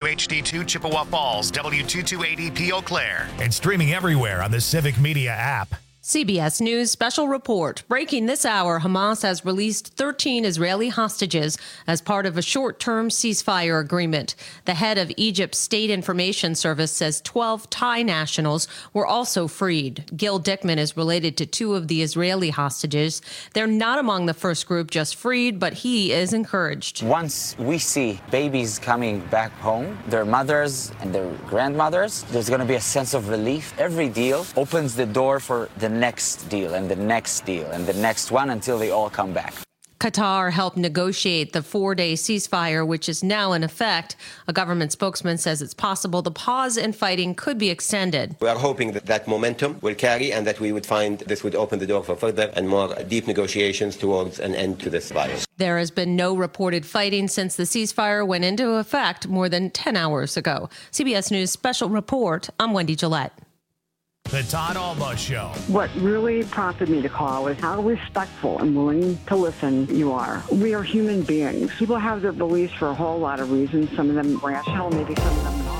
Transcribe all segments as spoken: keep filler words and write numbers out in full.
H D two Chippewa Falls, W two two eight E P Eau Claire, and streaming everywhere on the Civic Media app. C B S News special report. Breaking this hour, Hamas has released thirteen Israeli hostages as part of a short-term ceasefire agreement. The head of Egypt's State Information Service says twelve Thai nationals were also freed. Gil Dickman is related to two of the Israeli hostages. They're not among the first group just freed, but he is encouraged. Once we see babies coming back home, their mothers and their grandmothers, there's going to be a sense of relief. Every deal opens the door for the next deal and the next deal and the next one until they all come back. Qatar helped negotiate the four-day ceasefire, which is now in effect. A government spokesman says it's possible the pause in fighting could be extended. We are hoping that that momentum will carry and that we would find this would open the door for further and more deep negotiations towards an end to this violence. There has been no reported fighting since the ceasefire went into effect more than ten hours ago. C B S News special report. I'm Wendy Gillette. The Todd Alba Show. What really prompted me to call is how respectful and willing to listen you are. We are human beings. People have their beliefs for a whole lot of reasons, some of them rational, maybe some of them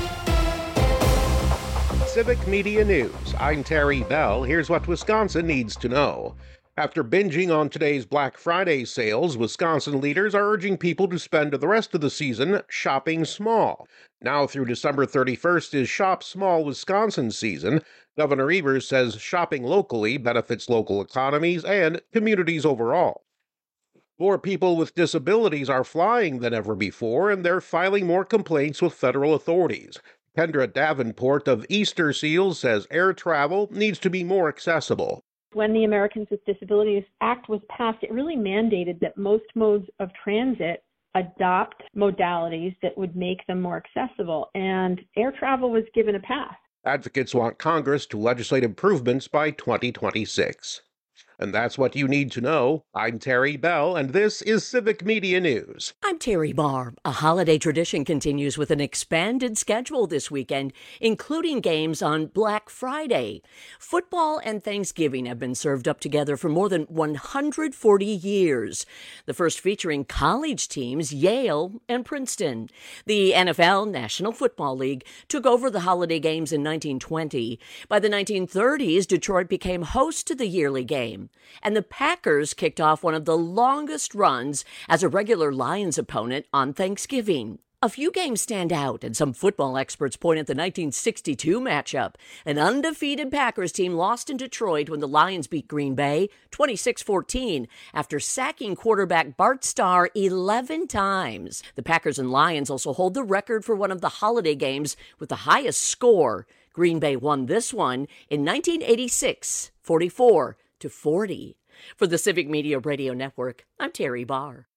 not. Civic Media News. I'm Terry Bell. Here's what Wisconsin needs to know. After binging on today's Black Friday sales, Wisconsin leaders are urging people to spend the rest of the season shopping small. Now through December thirty-first is Shop Small Wisconsin season. Governor Evers says shopping locally benefits local economies and communities overall. More people with disabilities are flying than ever before, and they're filing more complaints with federal authorities. Kendra Davenport of Easter Seals says air travel needs to be more accessible. When the Americans with Disabilities Act was passed, it really mandated that most modes of transit adopt modalities that would make them more accessible, and air travel was given a pass. Advocates want Congress to legislate improvements by twenty twenty-six. And that's what you need to know. I'm Terry Bell, and this is Civic Media News. I'm Terry Barr. A holiday tradition continues with an expanded schedule this weekend, including games on Black Friday. Football and Thanksgiving have been served up together for more than one hundred forty years. The first featuring college teams, Yale and Princeton. The N F L, National Football League, took over the holiday games in nineteen twenty. By the nineteen thirties, Detroit became host to the yearly game. And the Packers kicked off one of the longest runs as a regular Lions opponent on Thanksgiving. A few games stand out, and some football experts point at the nineteen sixty-two matchup. An undefeated Packers team lost in Detroit when the Lions beat Green Bay twenty-six fourteen after sacking quarterback Bart Starr eleven times. The Packers and Lions also hold the record for one of the holiday games with the highest score. Green Bay won this one in nineteen eighty-six, forty-four to forty. For the Civic Media Radio Network, I'm Terry Barr.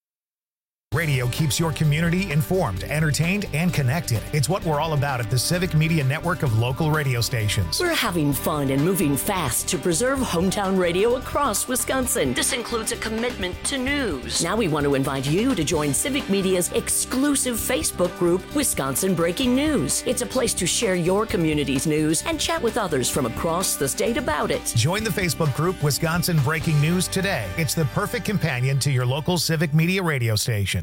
Radio keeps your community informed, entertained, and connected. It's what we're all about at the Civic Media Network of local radio stations. We're having fun and moving fast to preserve hometown radio across Wisconsin. This includes a commitment to news. Now we want to invite you to join Civic Media's exclusive Facebook group, Wisconsin Breaking News. It's a place to share your community's news and chat with others from across the state about it. Join the Facebook group Wisconsin Breaking News today. It's the perfect companion to your local Civic Media radio station.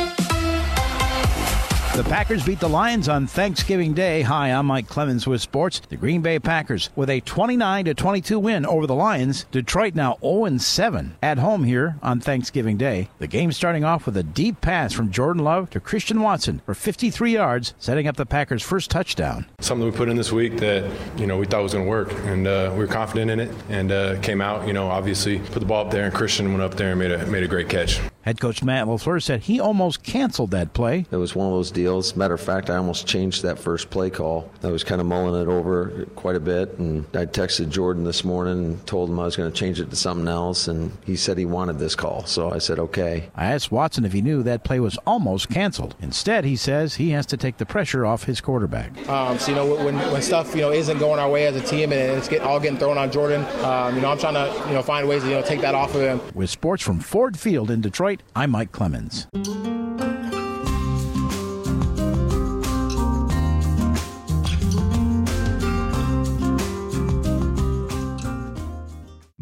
The Packers beat the Lions on Thanksgiving Day. Hi, I'm Mike Clemens with sports. The Green Bay Packers with a twenty-nine to twenty-two win over the Lions. Detroit now oh and seven at home here on Thanksgiving Day. The game starting off with a deep pass from Jordan Love to Christian Watson for fifty-three yards, setting up the Packers' first touchdown. Something we put in this week that, you know, we thought was going to work, and uh, we were confident in it, and uh, came out, you know, obviously put the ball up there, and Christian went up there and made a made a great catch. Head coach Matt LaFleur said he almost canceled that play. It was one of those deals. Matter of fact, I almost changed that first play call. I was kind of mulling it over quite a bit, and I texted Jordan this morning and told him I was going to change it to something else, and he said he wanted this call, so I said okay. I asked Watson if he knew that play was almost canceled. Instead, he says he has to take the pressure off his quarterback. Um, so, you know, when, when stuff, you know, isn't going our way as a team and it's getting, all getting thrown on Jordan, um, you know, I'm trying to, you know, find ways to, you know, take that off of him. With sports from Ford Field in Detroit, I'm Mike Clemens.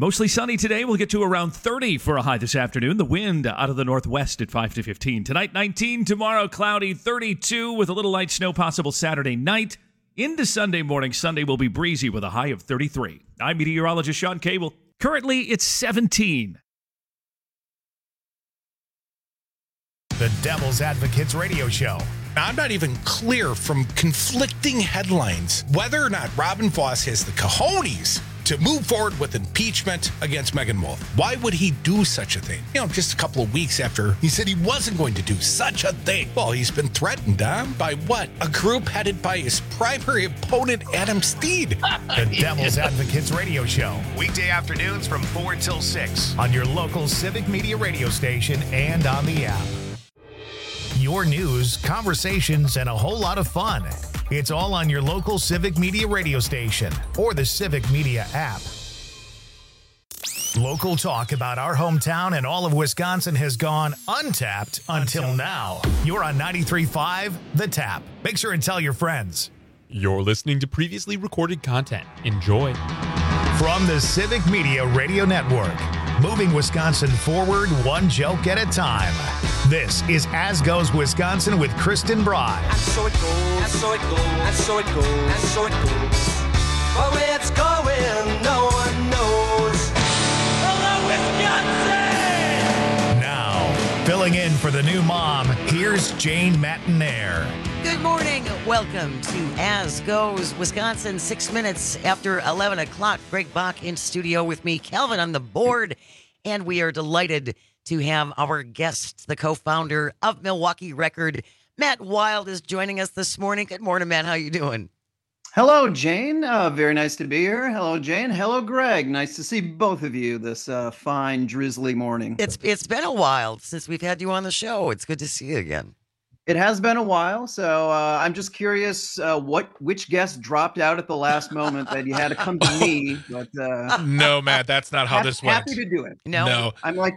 Mostly sunny today. We'll get to around thirty for a high this afternoon. The wind out of the northwest at five to fifteen. Tonight, nineteen. Tomorrow, cloudy, thirty-two with a little light snow possible Saturday night. Into Sunday morning. Sunday will be breezy with a high of thirty-three. I'm meteorologist Sean Cable. Currently, it's seventeen. The Devil's Advocates Radio Show. I'm not even clear from conflicting headlines whether or not Robin Vos has the cojones to move forward with impeachment against Megan Wolf. Why would he do such a thing? You know, just a couple of weeks after he said he wasn't going to do such a thing. Well, he's been threatened, huh? By what? A group headed by his primary opponent, Adam Steed. The Devil's Advocates Radio Show. Weekday afternoons from four till six on your local Civic Media radio station and on the app. Your news, conversations, and a whole lot of fun. It's all on your local Civic Media radio station or the Civic Media app. Local talk about our hometown and all of Wisconsin has gone untapped until now. You're on ninety-three point five The Tap. Make sure and tell your friends. You're listening to previously recorded content. Enjoy. From the Civic Media Radio Network, moving Wisconsin forward one joke at a time. This is As Goes Wisconsin with Kristen Bry. And so it goes, and so it goes, and so it goes, and so it goes. But where it's going, no one knows. Hello, Wisconsin! Now, filling in for the new mom, here's Jane Matinaire. Good morning. Welcome to As Goes Wisconsin. Six minutes after eleven o'clock. Greg Bach in studio with me, Calvin on the board. And we are delighted to have our guest, the co-founder of Milwaukee Record, Matt Wild, is joining us this morning. Good morning, Matt. How you doing? Hello, Jane. Uh, very nice to be here. Hello, Jane. Hello, Greg. Nice to see both of you this uh, fine, drizzly morning. It's It's been a while since we've had you on the show. It's good to see you again. It has been a while, so uh, I'm just curious uh, what which guest dropped out at the last moment that you had to come to me. But uh, no, Matt, that's not how happy, this went. Happy to do it. No, no. I'm like,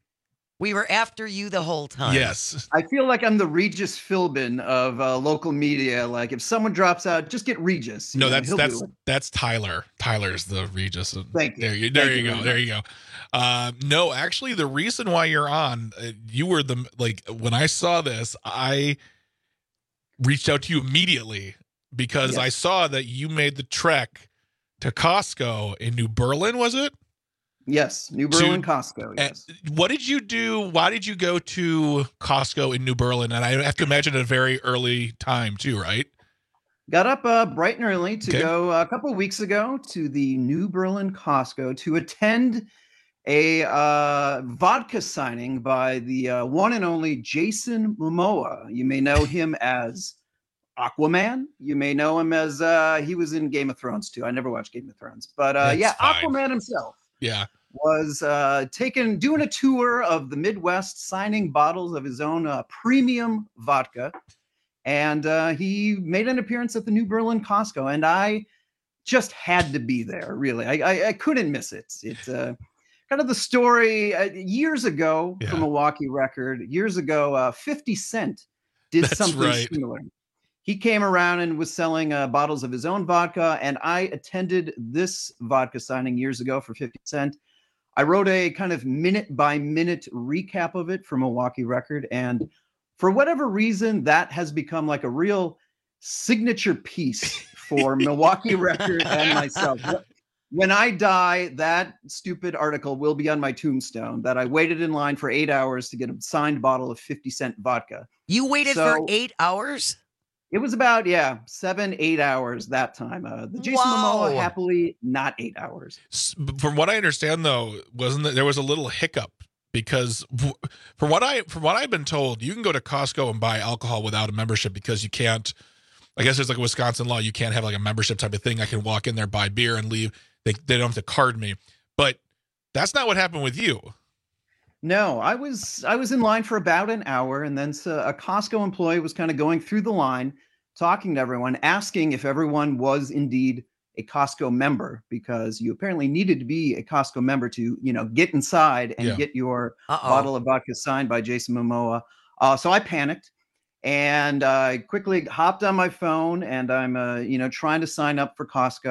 we were after you the whole time. Yes, I feel like I'm the Regis Philbin of uh, local media. Like if someone drops out, just get Regis. No, know, that's that's that's Tyler. Tyler's the Regis. Thank you. There you, there Thank you you go. There you go. Uh, no, actually, the reason why you're on, uh, you were the like when I saw this, I reached out to you immediately because yes. I saw that you made the trek to Costco in New Berlin. Was it? Yes, New Berlin, to, Costco. Yes. What did you do? Why did you go to Costco in New Berlin? And I have to imagine at a very early time too, right? Got up uh, bright and early to okay. go a couple of weeks ago to the New Berlin Costco to attend a uh, vodka signing by the uh, one and only Jason Momoa. You may know him as Aquaman. You may know him as uh, he was in Game of Thrones too. I never watched Game of Thrones, but uh, yeah, fine. Aquaman himself. Yeah. Was uh, taking doing a tour of the Midwest, signing bottles of his own uh, premium vodka, and uh, he made an appearance at the New Berlin Costco, and I just had to be there. Really, I I, I couldn't miss it. It's uh, kind of the story uh, years ago yeah. from Milwaukee Record. Years ago, uh, fifty Cent did That's something right. similar. He came around and was selling uh, bottles of his own vodka, and I attended this vodka signing years ago for fifty Cent. I wrote a kind of minute by minute recap of it for Milwaukee Record. And for whatever reason, that has become like a real signature piece for Milwaukee Record and myself. When I die, that stupid article will be on my tombstone that I waited in line for eight hours to get a signed bottle of fifty Cent vodka. You waited so, for eight hours? It was about, yeah, seven, eight hours that time. Uh, the Jason wow. Momoa, happily, not eight hours. From what I understand, though, wasn't that there was a little hiccup because from what I from what I've been told, you can go to Costco and buy alcohol without a membership because you can't. I guess there's like a Wisconsin law. You can't have like a membership type of thing. I can walk in there, buy beer, and leave. They they don't have to card me. But that's not what happened with you. No, I was I was in line for about an hour, and then so a Costco employee was kind of going through the line, talking to everyone, asking if everyone was indeed a Costco member, because you apparently needed to be a Costco member to, you know, get inside and yeah. get your Uh-oh. bottle of vodka signed by Jason Momoa. Uh, so I panicked, and I uh, quickly hopped on my phone, and I'm, uh, you know, trying to sign up for Costco.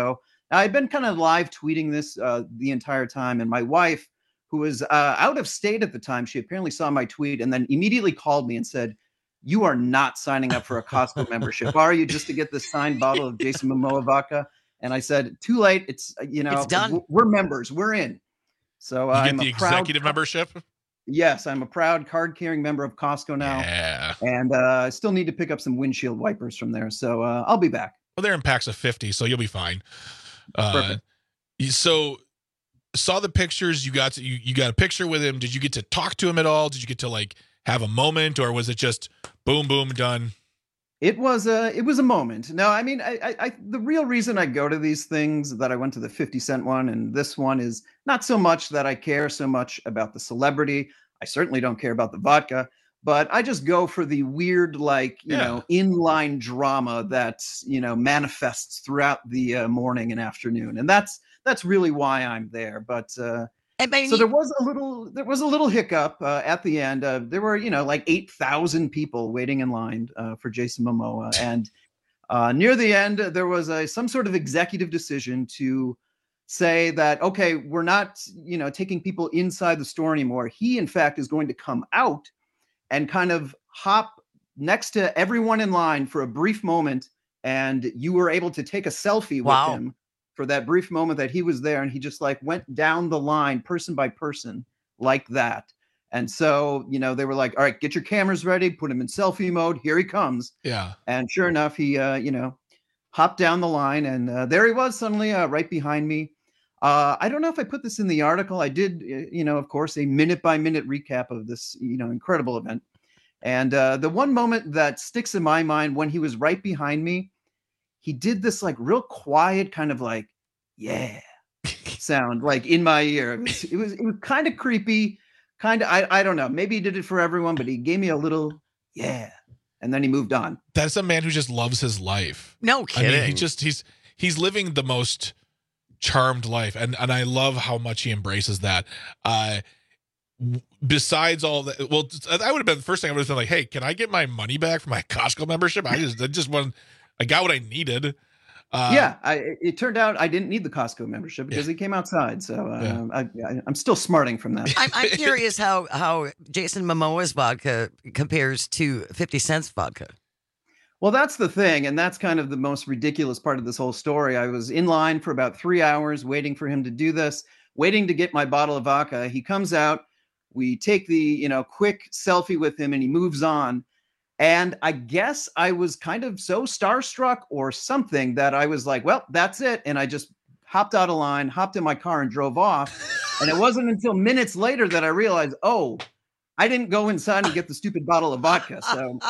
I'd been kind of live tweeting this uh, the entire time, and my wife, who was uh, out of state at the time, she apparently saw my tweet and then immediately called me and said, "You are not signing up for a Costco membership, are you, just to get this signed bottle of Jason Momoa vodka?" And I said, "Too late. It's, you know, It's done. we're members. We're in." So uh, You get I'm the a proud executive membership? Yes, I'm a proud card-carrying member of Costco now. Yeah. And uh, I still need to pick up some windshield wipers from there. So uh, I'll be back. Well, they're in packs of fifty, so you'll be fine. Uh, Perfect. you- so saw the pictures. You got to, you, you got a picture with him. Did you get to talk to him at all? Did you get to like have a moment, or was it just boom, boom, done? It was a it was a moment. No, I mean, I, I, I the real reason I go to these things, that I went to the fifty cent one and this one, is not so much that I care so much about the celebrity. I certainly don't care about the vodka, but I just go for the weird, like, you Yeah. know, inline drama that, you know, manifests throughout the uh, morning and afternoon, and that's that's really why I'm there. But uh, And maybe so there was a little there was a little hiccup uh, at the end. Uh, there were, you know, like eight thousand people waiting in line uh, for Jason Momoa, and uh, near the end there was a some sort of executive decision to say that, okay, we're not, you know, taking people inside the store anymore. He in fact is going to come out and kind of hop next to everyone in line for a brief moment, and you were able to take a selfie Wow. with him for that brief moment that he was there, and he just like went down the line person by person like that. And so, you know, they were like, "All right, get your cameras ready, put him in selfie mode. Here he comes." Yeah. And sure enough, he, uh, you know, hopped down the line, and uh, there he was suddenly uh, right behind me. Uh, I don't know if I put this in the article. I did, uh, you know, of course, a minute by minute recap of this, you know, incredible event. And uh, the one moment that sticks in my mind, when he was right behind me, he did this like real quiet kind of like, "Yeah," sound like in my ear. It was, it was, it was kind of creepy, kind of, I, I don't know. Maybe he did it for everyone, but he gave me a little, "Yeah." And then he moved on. That's a man who just loves his life. No I kidding. mean, he just he's he's living the most charmed life, and and I love how much he embraces that. Uh, w- besides all that, well, I would have been the first thing I would have been like, "Hey, can I get my money back for my Costco membership? I just I just want I got what I needed." Uh, yeah, I, it it turned out I didn't need the Costco membership because he came outside. So uh, Yeah. I, I, I'm still smarting from that. I'm, I'm curious how, how Jason Momoa's vodka compares to fifty Cent's vodka. Well, that's the thing, and that's kind of the most ridiculous part of this whole story. I was in line for about three hours waiting for him to do this, waiting to get my bottle of vodka. He comes out, we take the, you know, quick selfie with him, and he moves on. And I guess I was kind of so starstruck or something that I was like, "Well, that's it." And I just hopped out of line, hopped in my car, and drove off. And it wasn't until minutes later that I realized, oh, I didn't go inside and get the stupid bottle of vodka. So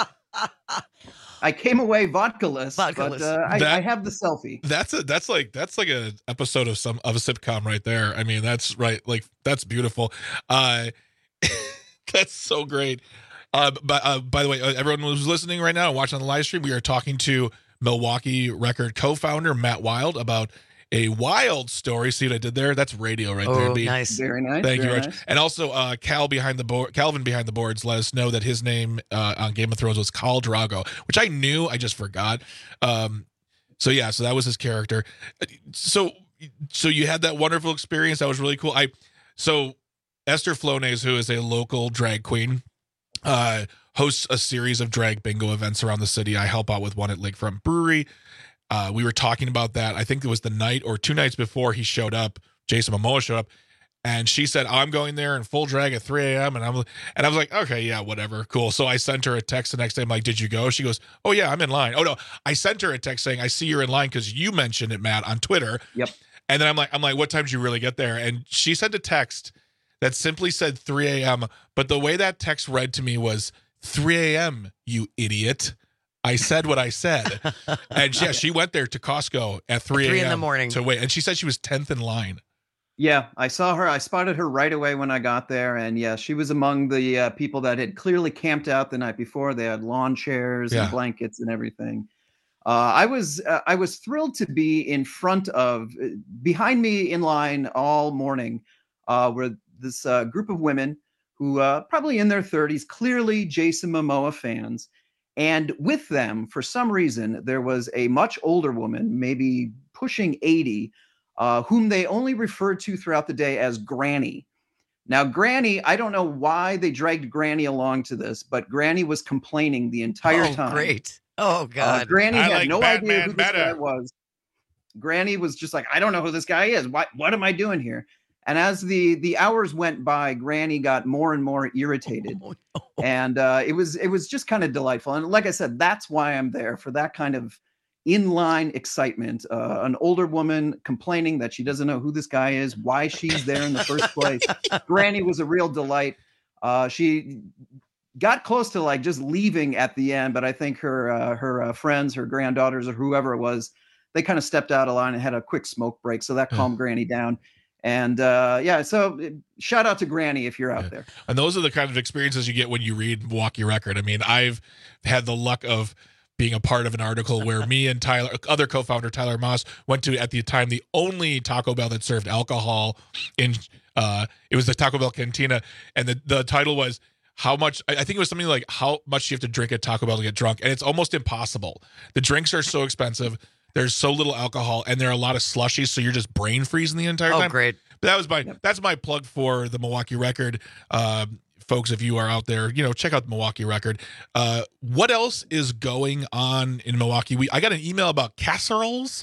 I came away vodka-less, Vodka-less. but uh, I, That- I have the selfie. That's a that's like that's like a episode of some of a sitcom right there. I mean, that's right. Like that's beautiful. Uh, that's so great. Uh, but uh, by the way, uh, everyone who's listening right now and watching on the live stream, we are talking to Milwaukee Record co-founder Matt Wild about a wild story. See what I did there? That's radio right there. Oh, B. nice. Very nice. Thank you, very Rich. nice. And also, uh, Cal behind the board, Calvin behind the boards, let us know that his name uh, on Game of Thrones was Khal Drago, which I knew, I just forgot. Um, so yeah, so that was his character. So, so you had that wonderful experience. That was really cool. I so Esther Flonez, who is a local drag queen, uh, hosts a series of drag bingo events around the city. I help out with one at Lakefront Brewery. Uh, we were talking about that. I think it was the night or two nights before he showed up. Jason Momoa showed up, and she said, "I'm going there in full drag at three a.m." And I'm and I was like, "Okay, yeah, whatever, cool." So I sent her a text the next day. I'm like, "Did you go?" She goes, "Oh yeah, I'm in line." Oh no, I sent her a text saying, "I see you're in line because you mentioned it, Matt, on Twitter." Yep. And then I'm like, I'm like, "What time did you really get there?" And she sent a text that simply said three a.m. But the way that text read to me was three a.m. You idiot. I said what I said. And yeah, she went there to Costco at three a.m. Three in the morning. to wait. And she said she was tenth in line. Yeah, I saw her. I spotted her right away when I got there. And yeah, she was among the uh, people that had clearly camped out the night before. They had lawn chairs Yeah. and blankets and everything. Uh, I was uh, I was thrilled to be in front of, uh, behind me in line all morning, uh, were this uh, group of women who uh, probably in their thirties, clearly Jason Momoa fans. And with them, for some reason, there was a much older woman, maybe pushing eighty, uh, whom they only referred to throughout the day as Granny. Now, Granny, I don't know why they dragged Granny along to this, but Granny was complaining the entire oh, time. Great. Oh, God. Uh, Granny I had like no Batman idea who this better. guy was. Granny was just like, I don't know who this guy is. What, what am I doing here? And as the, the hours went by, Granny got more and more irritated. Oh, no. And uh, it was it was just kind of delightful. And like I said, that's why I'm there, for that kind of inline excitement. Uh, an older woman complaining that she doesn't know who this guy is, why she's there in the first place. Granny was a real delight. Uh, she got close to like just leaving at the end, but I think her uh, her uh, friends, her granddaughters, or whoever it was, they kind of stepped out of line and had a quick smoke break, so that calmed Granny down. And uh, yeah, so shout out to Granny if you're out Yeah. there. And those are the kind of experiences you get when you read Milwaukee Record. I mean, I've had the luck of being a part of an article where me and Tyler, other co-founder Tyler Moss, went to, at the time, the only Taco Bell that served alcohol in, uh, it was the Taco Bell Cantina. And the, the title was, how much, I think it was something like, how much you have to drink at Taco Bell to get drunk. And it's almost impossible. The drinks are so expensive. There's so little alcohol, and there are a lot of slushies, so you're just brain freezing the entire Oh, time. great. But that was my that's my plug for the Milwaukee Record. Um, folks, if you are out there, you know, check out the Milwaukee Record. Uh, what else is going on in Milwaukee? We I got an email about casseroles.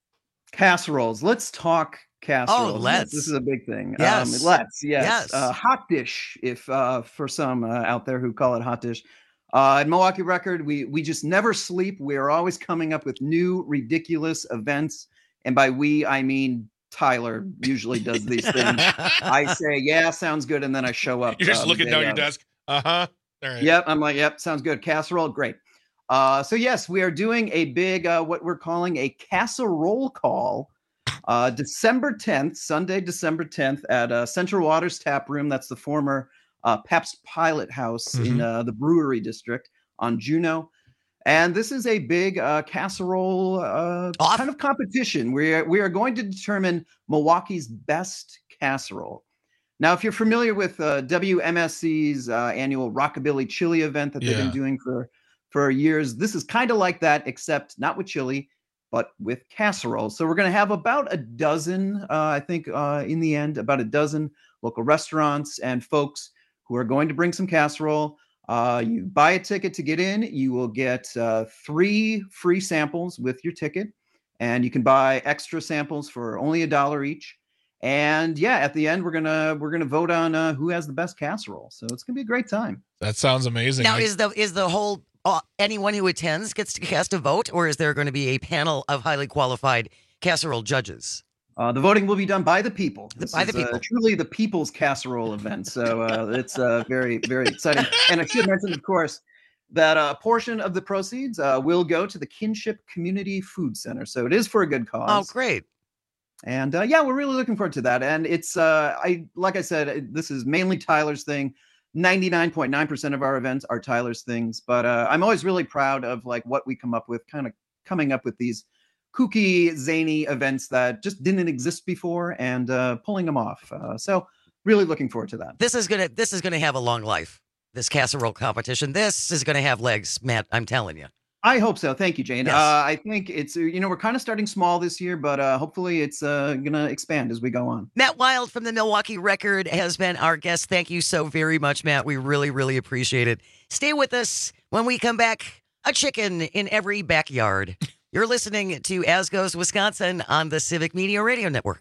Casseroles. Let's talk casseroles. Oh, let's. This is a big thing. Yes. Um, let's. Yes. Yes. Uh, hot dish, if uh, for some uh, out there who call it hot dish. Uh, at Milwaukee Record, we we just never sleep. We are always coming up with new ridiculous events, and by we I mean Tyler usually does these things. I say, yeah, sounds good, and then I show up. You're just um, looking day down your of. desk. Uh huh. All right. Yep, I'm like, yep, sounds good. Casserole, great. Uh, so yes, we are doing a big, uh, what we're calling a casserole call, uh, December tenth, Sunday, December tenth, at uh, Central Waters Tap Room. That's the former uh, Pabst Pilot House in Mhm. uh, the Brewery District on Juneau. And this is a big uh, casserole uh, Off. kind of competition. We are, we are going to determine Milwaukee's best casserole. Now, if you're familiar with uh, W M S C's uh, annual Rockabilly Chili event that they've Yeah. been doing for, for years, this is kind of like that, except not with chili, but with casserole. So we're going to have about a dozen, uh, I think uh, in the end, about a dozen local restaurants and folks who are going to bring some casserole. Uh, you buy a ticket to get in. You will get uh, three free samples with your ticket, and you can buy extra samples for only a dollar each. And yeah, at the end, we're gonna we're gonna vote on uh, who has the best casserole. So it's gonna be a great time. That sounds amazing. Now, I- is the is the whole uh, anyone who attends gets to cast a vote, or is there going to be a panel of highly qualified casserole judges? Uh, the voting will be done by the people. This By the is, uh, people. truly the people's casserole event. So uh, it's uh, very, very exciting. And I should mention, of course, that a portion of the proceeds uh, will go to the Kinship Community Food Center. So it is for a good cause. Oh, great. And uh, yeah, we're really looking forward to that. And it's, uh, I like I said, it- this is mainly Tyler's thing. ninety-nine point nine percent of our events are Tyler's things. But uh, I'm always really proud of like what we come up with, kind of coming up with these kooky, zany events that just didn't exist before and uh, pulling them off. Uh, so really looking forward to that. This is gonna this is gonna have a long life. This casserole competition. This is gonna have legs, Matt. I'm telling you. I hope so. Thank you, Jane. Yes. Uh, I think it's, uh, you know, we're kind of starting small this year, but uh, hopefully it's uh, going to expand as we go on. Matt Wild from the Milwaukee Record has been our guest. Thank you so very much, Matt. We really, really appreciate it. Stay with us when we come back. A chicken in every backyard. You're listening to As Goes Wisconsin on the Civic Media Radio Network.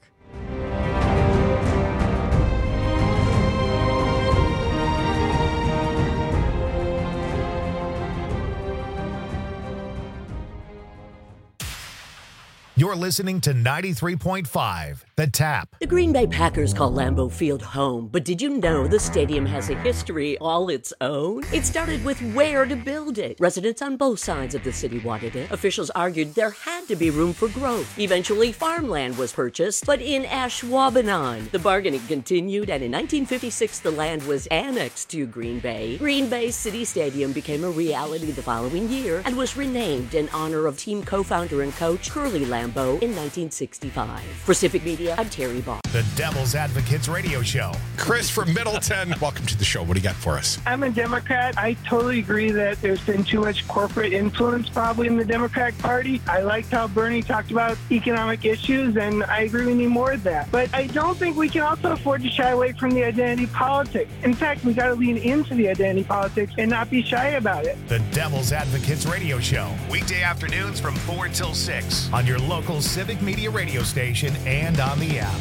You're listening to ninety-three point five, The Tap. The Green Bay Packers call Lambeau Field home, but did you know the stadium has a history all its own? It started with where to build it. Residents on both sides of the city wanted it. Officials argued there had to be room for growth. Eventually, farmland was purchased, but in Ashwaubenon. The bargaining continued, and in nineteen fifty-six, the land was annexed to Green Bay. Green Bay City Stadium became a reality the following year and was renamed in honor of team co-founder and coach Curly Lambeau Colombo in nineteen sixty-five. For Civic Media, I'm Terry Barr. The Devil's Advocates Radio Show. Chris from Middleton, welcome to the show. What do you got for us? I'm a Democrat. I totally agree that there's been too much corporate influence probably in the Democratic Party. I liked how Bernie talked about economic issues, and I agree we need more of that. But I don't think we can also afford to shy away from the identity politics. In fact, we got to lean into the identity politics and not be shy about it. The Devil's Advocates Radio Show. Weekday afternoons from four till six on your local Civic Media radio station and on the app.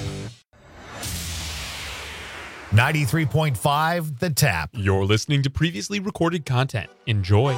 ninety-three point five The Tap. You're listening to previously recorded content. Enjoy.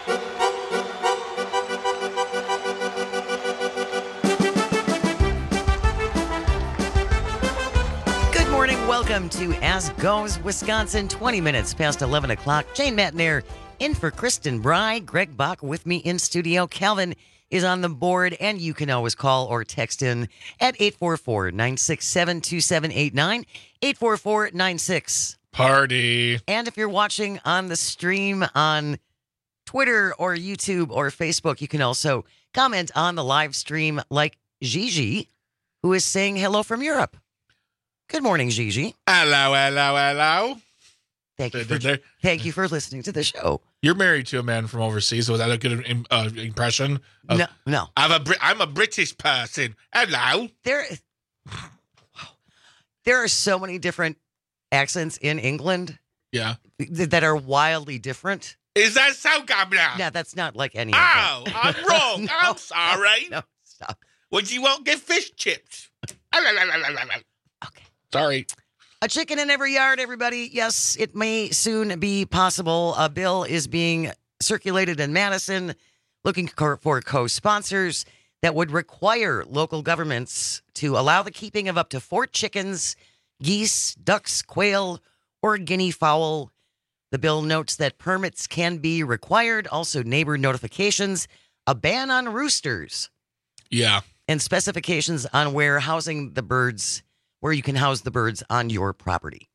Good morning. Welcome to As Goes Wisconsin, twenty minutes past eleven o'clock. Jane Matnair in for Kristen Bry. Greg Bach with me in studio. Calvin is on the board, and you can always call or text in at eight four four, nine six seven, two seven eight nine, eight four four, nine six. Party. And if you're watching on the stream on Twitter or YouTube or Facebook, you can also comment on the live stream like Gigi, who is saying hello from Europe. Good morning, Gigi. Hello, hello, hello. Thank you for, thank you for listening to the show. You're married to a man from overseas, so was that a good uh, impression? Of, no, no. I'm a, I'm a British person. Hello. There, there are so many different accents in England. Yeah. th- that are wildly different. Is that so, Governor? Yeah, that's not like any Oh, of them. I'm wrong. No, I'm sorry. No, stop. Would you won't get fish chips? Okay. Sorry. A chicken in every yard, everybody. Yes, it may soon be possible. A bill is being circulated in Madison looking for co-sponsors that would require local governments to allow the keeping of up to four chickens, geese, ducks, quail, or guinea fowl. The bill notes that permits can be required, also neighbor notifications, a ban on roosters. Yeah. And specifications on where housing the birds where you can house the birds on your property.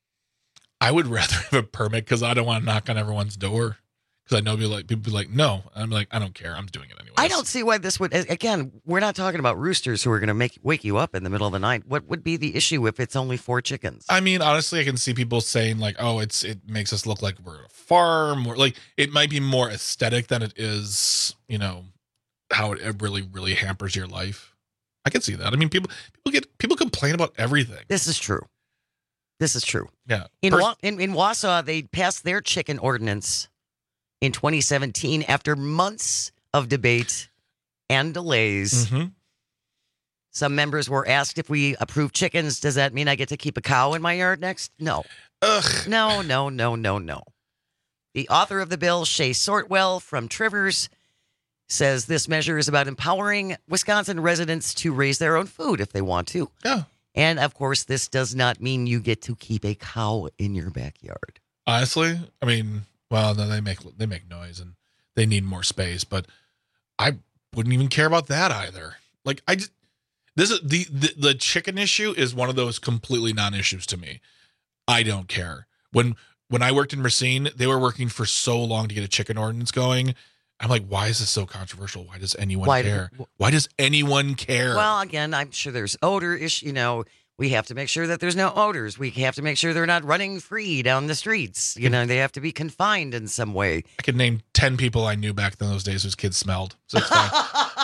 I would rather have a permit because I don't want to knock on everyone's door. Because I know be like people be like, no. I'm like, I don't care. I'm doing it anyway. I don't see why this would. Again, we're not talking about roosters who are going to make wake you up in the middle of the night. What would be the issue if it's only four chickens? I mean, honestly, I can see people saying like, oh, it's it makes us look like we're a farm, or like it might be more aesthetic than it is. You know, how it really really hampers your life. I can see that. I mean, people people get people complain about everything. This is true. This is true. Yeah. In, Pers- Wa- in in Wausau, they passed their chicken ordinance in twenty seventeen after months of debate and delays. Mm-hmm. Some members were asked if we approve chickens, does that mean I get to keep a cow in my yard next? No. Ugh. No, no, no, no, no. The author of the bill, Shay Sortwell from Trivers, says this measure is about empowering Wisconsin residents to raise their own food if they want to. Yeah. And, of course, this does not mean you get to keep a cow in your backyard. Honestly, I mean, well, no, they make they make noise and they need more space, but I wouldn't even care about that either. Like, I just this is the the, the chicken issue is one of those completely non-issues to me. I don't care. When when I worked in Racine, they were working for so long to get a chicken ordinance going. I'm like, why is this so controversial? Why does anyone Why- care? Why does anyone care? Well, again, I'm sure there's odor issue. You know, we have to make sure that there's no odors. We have to make sure they're not running free down the streets. You know, they have to be confined in some way. I could name ten people I knew back in those days whose kids smelled. So it's fine.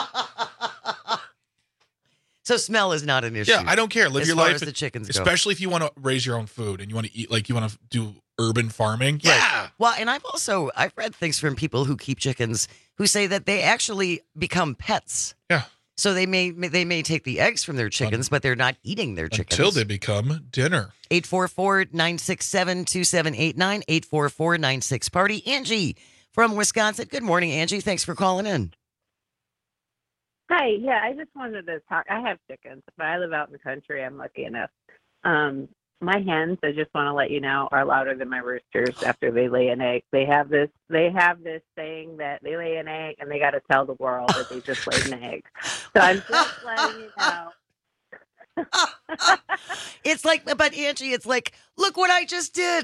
So smell is not an issue. Yeah, I don't care. Live as your far life, as the chickens go. especially if you want to raise your own food and you want to eat, like you want to do urban farming. Yeah. Right. Well, and I've also I've read things from people who keep chickens who say that they actually become pets. Yeah. So they may they may take the eggs from their chickens, but they're not eating their chickens. Until they become dinner. eight four four, nine six seven, two seven eight nine, eight four four, nine six party. Angie from Wisconsin. Good morning, Angie. Thanks for calling in. Hi, yeah, I just wanted to talk. I have chickens, but I live out in the country. I'm lucky enough. Um, my hens, I just want to let you know, are louder than my roosters after they lay an egg. They have this. They have this saying that they lay an egg, and they got to tell the world that they just laid an egg. So I'm just letting you know. It's like, but Angie, it's like, look what I just did.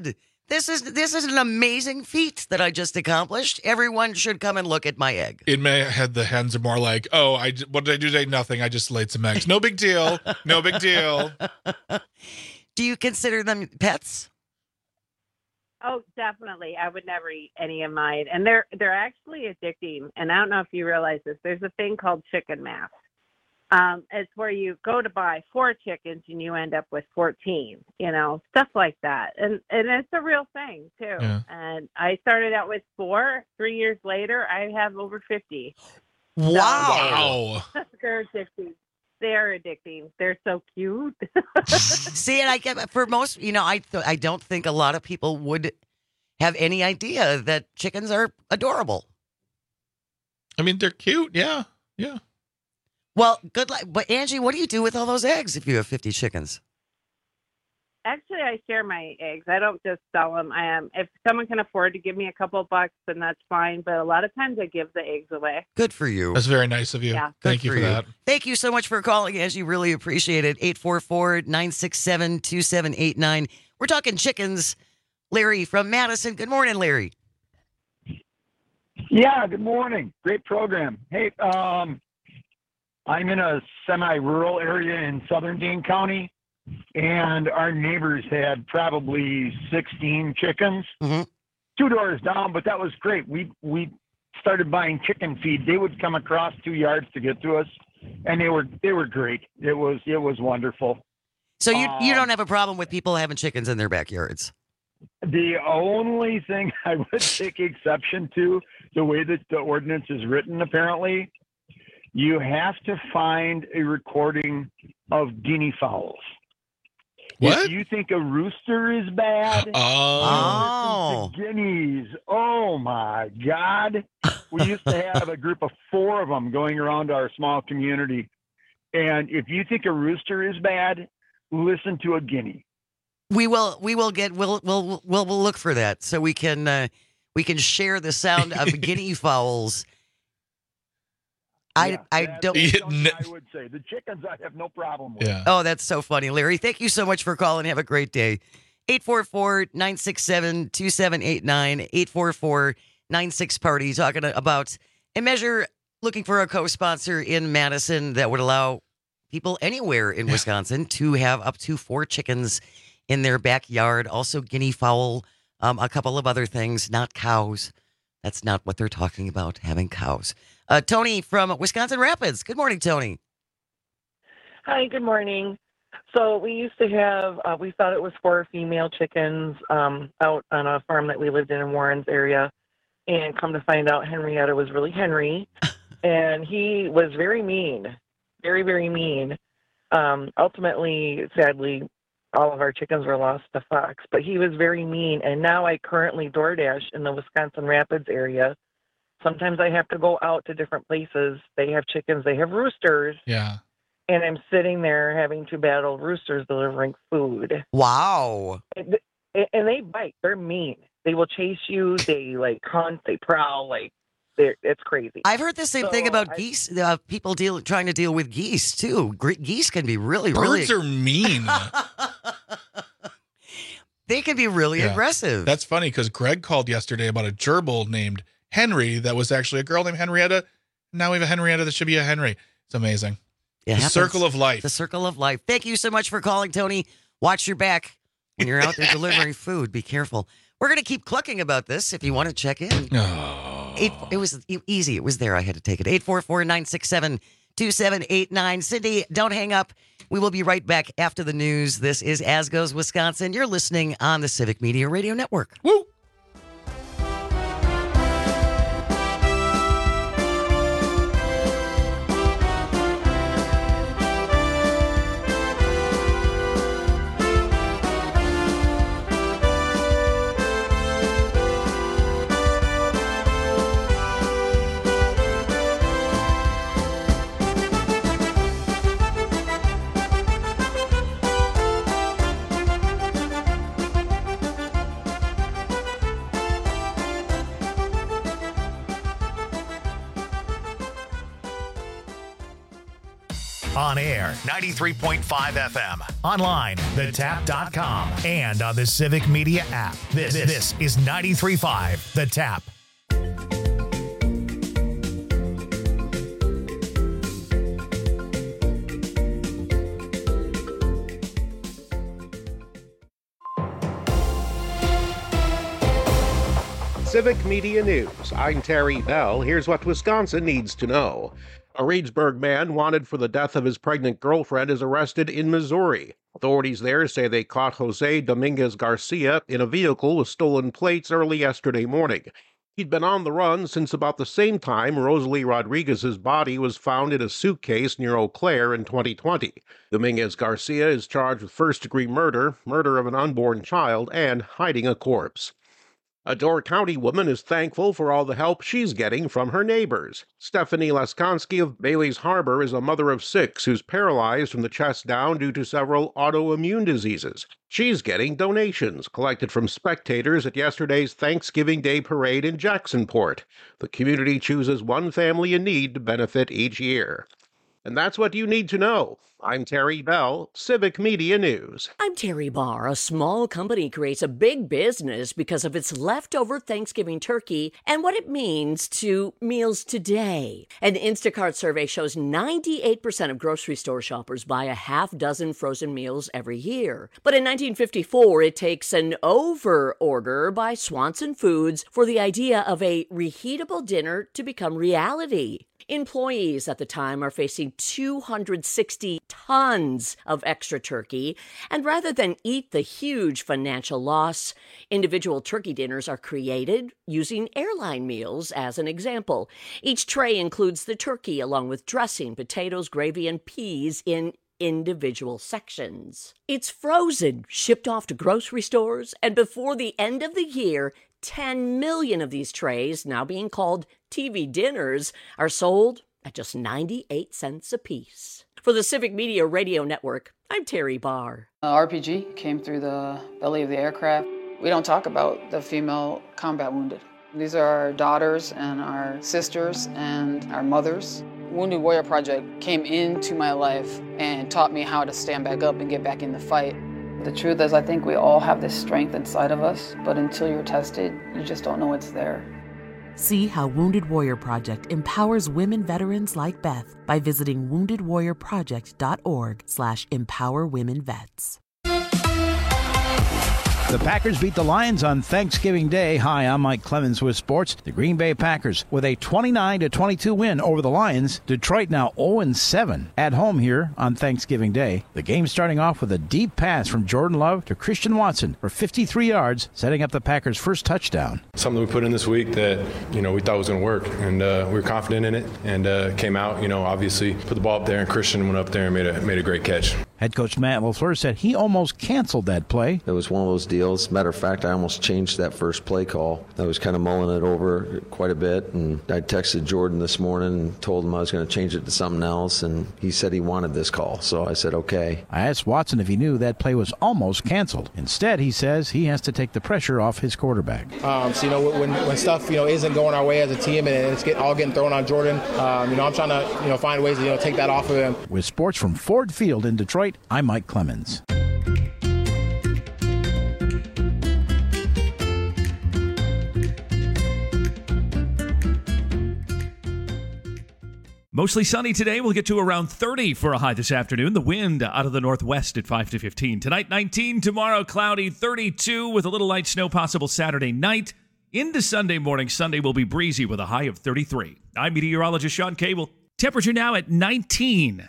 This is this is an amazing feat that I just accomplished. Everyone should come and look at my egg. In my head, the hens are more like, oh, I, what did I do today? Nothing. I just laid some eggs. No big deal. No big deal. Do you consider them pets? Oh, definitely. I would never eat any of mine. And they're they're actually addicting. And I don't know if you realize this. There's a thing called chicken math. Um, it's where you go to buy four chickens and you end up with fourteen, you know, stuff like that. And and it's a real thing, too. Yeah. And I started out with four. Three years later, I have over fifty. Wow. So, they're addicting. They're addicting. They're so cute. See, and I get for most, you know, I th- I don't think a lot of people would have any idea that chickens are adorable. I mean, they're cute. Yeah. Yeah. Well, good luck. But Angie, what do you do with all those eggs if you have fifty chickens? Actually, I share my eggs. I don't just sell them. I am. If someone can afford to give me a couple of bucks, then that's fine. But a lot of times I give the eggs away. Good for you. That's very nice of you. Yeah. Thank you for, you. that. Thank you so much for calling, Angie. Really appreciate it. eight four four, nine six seven, two seven eight nine. We're talking chickens. Larry from Madison. Good morning, Larry. Yeah, good morning. Great program. Hey, um, I'm in a semi-rural area in southern Dane County, and our neighbors had probably sixteen chickens, mm-hmm. two doors down, but that was great. We we started buying chicken feed. They would come across two yards to get to us, and they were they were great. It was it was wonderful. So you um, you don't have a problem with people having chickens in their backyards? The only thing I would take exception to, the way that the ordinance is written, apparently, you have to find a recording of guinea fowls. What? If you think a rooster is bad, oh, listen to guineas. Oh my God! We used to have a group of four of them going around our small community, and if you think a rooster is bad, listen to a guinea. We will we will get we'll we'll we'll, we'll look for that so we can uh, we can share the sound of guinea fowls. I Yeah, I that's don't. the only I would say the chickens I have no problem with. Yeah. Oh, that's so funny, Larry. Thank you so much for calling. Have a great day. eight four four, nine six seven, two seven eight nine, eight four four, nine six party, talking about a measure looking for a co-sponsor in Madison that would allow people anywhere in Wisconsin to have up to four chickens in their backyard. Also guinea fowl, um, a couple of other things, not cows. That's not what they're talking about, having cows. Uh, Tony from Wisconsin Rapids. Good morning, Tony. Hi, good morning. So we used to have, uh, we thought it was four female chickens um, out on a farm that we lived in in Warren's area. And come to find out, Henrietta was really Henry. And he was very mean, very, very mean. Um, ultimately, sadly, all of our chickens were lost to fox. But he was very mean. And now I currently DoorDash in the Wisconsin Rapids area. Sometimes I have to go out to different places. They have chickens. They have roosters. Yeah. And I'm sitting there having to battle roosters delivering food. Wow. And, and they bite. They're mean. They will chase you. They like hunt. They prowl. Like they're, it's crazy. I've heard the same So thing about I- geese. Uh, people deal trying to deal with geese too. Gre- geese can be really, Birds really. are mean. They can be really Yeah. aggressive. That's funny because Greg called yesterday about a gerbil named Henry that was actually a girl named Henrietta. Now we have a Henrietta that should be a Henry. It's amazing. It the happens. circle of life. The circle of life. Thank you so much for calling, Tony. Watch your back when you're out there delivering food. Be careful. We're going to keep clucking about this if you want to check in. Oh. Eight, it was e- easy. It was there. I had to take it. eight four four, nine six seven, two seven eight nine. Cindy, don't hang up. We will be right back after the news. This is As Goes Wisconsin. You're listening on the Civic Media Radio Network. Woo! On air, ninety-three point five F M. Online, the tap dot com. And on the Civic Media app. This, this is ninety-three point five The Tap. Civic Media News. I'm Terry Bell. Here's what Wisconsin needs to know. A Reedsburg man wanted for the death of his pregnant girlfriend is arrested in Missouri. Authorities there say they caught Jose Dominguez Garcia in a vehicle with stolen plates early yesterday morning. He'd been on the run since about the same time Rosalie Rodriguez's body was found in a suitcase near Eau Claire in twenty twenty. Dominguez Garcia is charged with first-degree murder, murder of an unborn child, and hiding a corpse. A Door County woman is thankful for all the help she's getting from her neighbors. Stephanie Laskansky of Bailey's Harbor is a mother of six who's paralyzed from the chest down due to several autoimmune diseases. She's getting donations collected from spectators at yesterday's Thanksgiving Day parade in Jacksonport. The community chooses one family in need to benefit each year. And that's what you need to know. I'm Terry Bell, Civic Media News. I'm Terry Barr. A small company creates a big business because of its leftover Thanksgiving turkey and what it means to meals today. An Instacart survey shows ninety-eight percent of grocery store shoppers buy a half dozen frozen meals every year. But in nineteen fifty-four, it takes an over order by Swanson Foods for the idea of a reheatable dinner to become reality. Employees at the time are facing two hundred sixty tons of extra turkey, and rather than eat the huge financial loss, individual turkey dinners are created using airline meals as an example. Each tray includes the turkey along with dressing, potatoes, gravy, and peas in individual sections. It's frozen, shipped off to grocery stores, and before the end of the year, ten million of these trays, now being called T V dinners, are sold at just ninety-eight cents apiece. For the Civic Media Radio Network, I'm Terry Barr. Uh, R P G came through the belly of the aircraft. We don't talk about the female combat wounded. These are our daughters and our sisters and our mothers. Wounded Warrior Project came into my life and taught me how to stand back up and get back in the fight. The truth is, I think we all have this strength inside of us, but until you're tested, you just don't know it's there. See how Wounded Warrior Project empowers women veterans like Beth by visiting wounded warrior project dot org slash empower women vets. The Packers beat the Lions on Thanksgiving Day. Hi, I'm Mike Clemens with sports. The Green Bay Packers with a twenty-nine to twenty-two win over the Lions. Detroit now oh and seven at home here on Thanksgiving Day. The game starting off with a deep pass from Jordan Love to Christian Watson for fifty-three yards, setting up the Packers' first touchdown. Something we put in this week that, you know, we thought was going to work, and uh, we were confident in it, and uh, came out, you know, obviously put the ball up there, and Christian went up there and made a made a great catch. Head coach Matt LaFleur said he almost canceled that play. It was one of those deals. Matter of fact, I almost changed that first play call. I was kind of mulling it over quite a bit, and I texted Jordan this morning and told him I was going to change it to something else, and he said he wanted this call, so I said okay. I asked Watson if he knew that play was almost canceled. Instead, he says he has to take the pressure off his quarterback. Um, so, you know, when, when stuff, you know, isn't going our way as a team and it's get, all getting thrown on Jordan, um, you know, I'm trying to, you know, find ways to, you know, take that off of him. With sports from Ford Field in Detroit, I'm Mike Clemens. Mostly sunny today. We'll get to around thirty for a high this afternoon. The wind out of the northwest at five to fifteen. Tonight, nineteen. Tomorrow, cloudy, thirty-two with a little light snow possible Saturday night. Into Sunday morning. Sunday will be breezy with a high of thirty-three. I'm meteorologist Sean Cable. Temperature now at nineteen.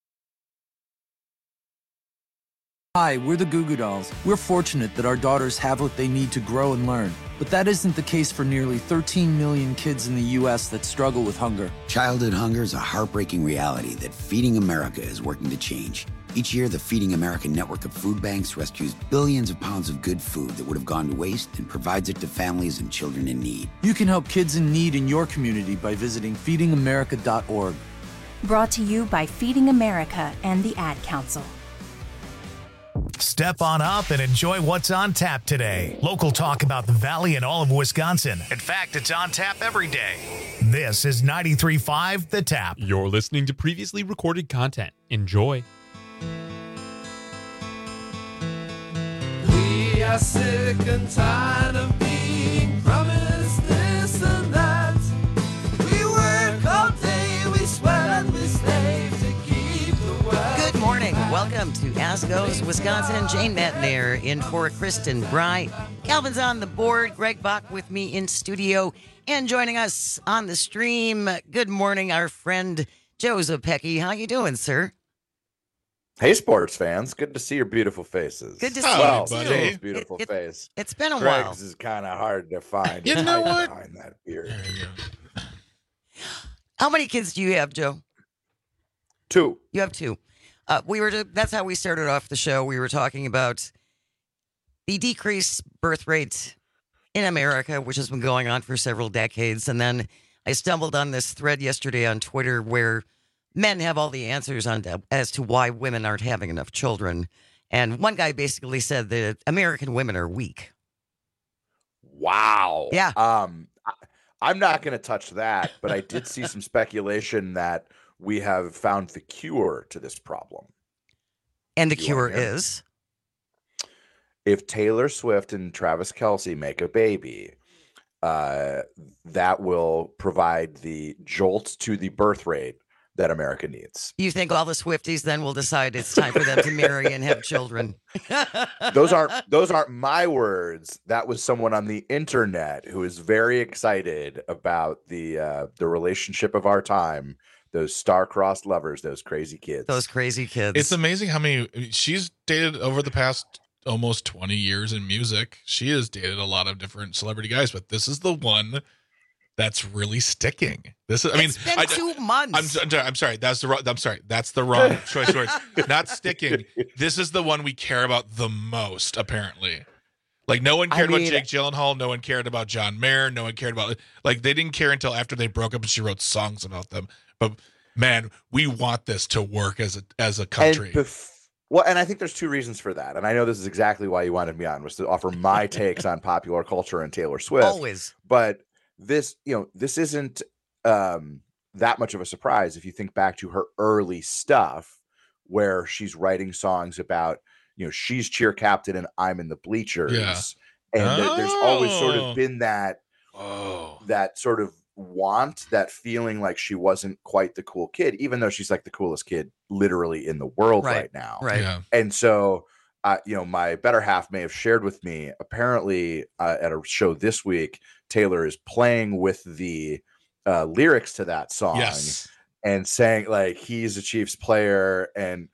Hi, we're the Goo Goo Dolls. We're fortunate that our daughters have what they need to grow and learn. But that isn't the case for nearly thirteen million kids in the U S that struggle with hunger. Childhood hunger is a heartbreaking reality that Feeding America is working to change. Each year, the Feeding America network of food banks rescues billions of pounds of good food that would have gone to waste and provides it to families and children in need. You can help kids in need in your community by visiting feeding america dot org. Brought to you by Feeding America and the Ad Council. Step on up and enjoy what's on tap today. Local talk about the Valley and all of Wisconsin. In fact, it's on tap every day. This is ninety-three point five The Tap. You're listening to previously recorded content. Enjoy. We are sick and tired of being promised this and that. We work all day, we sweat and we slave to keep the world. Good morning. Welcome to As Goes Wisconsin. Jane Matnair in for Kristen Bry. Calvin's on the board. Greg Bach with me in studio. And joining us on the stream, good morning, our friend Joe Zopecki. How you doing, sir? Hey, sports fans. Good to see your beautiful faces. Good to see well, you, too. Joe's beautiful It- it- face. It's been a Greg's while. is kind of hard to find. You know what? Behind that beard. How many kids do you have, Joe? Two. You have two. Uh, we were. That's how we started off the show. We were talking about the decreased birth rate in America, which has been going on for several decades. And then I stumbled on this thread yesterday on Twitter where men have all the answers on as to why women aren't having enough children. And one guy basically said that American women are weak. Wow. Yeah. Um, I, I'm not going to touch that, but I did see some speculation that we have found the cure to this problem. And the Do you cure wanna hear? is? If Taylor Swift and Travis Kelce make a baby, uh, that will provide the jolt to the birth rate that America needs. You think all the Swifties then will decide it's time for them to marry and have children? Those aren't those aren't my words. That was someone on the internet who is very excited about the uh, the relationship of our time. Those star-crossed lovers, those crazy kids. Those crazy kids. It's amazing how many she's dated over the past almost twenty years in music. She has dated a lot of different celebrity guys, but this is the one that's really sticking. This is, I mean, It's been I, two months. I'm, I'm sorry. That's the wrong. I'm sorry. That's the wrong choice of words. Not sticking. This is the one we care about the most, apparently. Like no one cared I mean- about Jake Gyllenhaal. No one cared about John Mayer. No one cared about like they didn't care until after they broke up and she wrote songs about them. But man, we want this to work as a as a country. And bef- well, and I think there's two reasons for that. And I know this is exactly why you wanted me on, was to offer my takes on popular culture and Taylor Swift. Always. But this, you know, this isn't um, that much of a surprise if you think back to her early stuff where she's writing songs about, you know, she's cheer captain and I'm in the bleachers. Yeah. And there- there's always sort Oh. of been that, Oh. that sort of want, that feeling like she wasn't quite the cool kid, even though she's like the coolest kid literally in the world Right, right, now. right. Yeah. And so, uh, you know, my better half may have shared with me, apparently uh, at a show this week, Taylor is playing with the uh, lyrics to that song Yes. and saying like he's a Chiefs player. And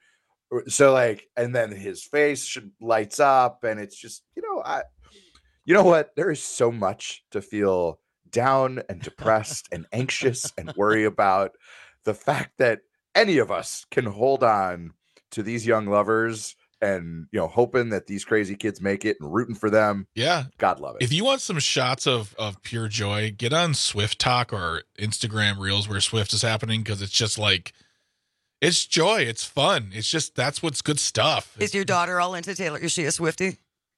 so like, and then his face should lights up and it's just, you know, I, you know what? There is so much to feel down and depressed and anxious and worry about. The fact that any of us can hold on to these young lovers and, you know, hoping that these crazy kids make it and rooting for them. Yeah. God love it. If you want some shots of of pure joy, get on Swift Talk or Instagram Reels where Swift is happening because it's just like it's joy, it's fun. It's just that's what's good stuff. Is your daughter all into Taylor? Is she a Swiftie?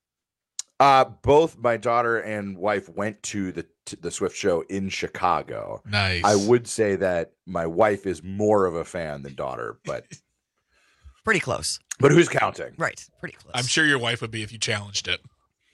Uh, both my daughter and wife went to the to the Swift show in Chicago. Nice. I would say that my wife is more of a fan than daughter, but Pretty close. but who's counting? Right. Pretty close. I'm sure your wife would be if you challenged it.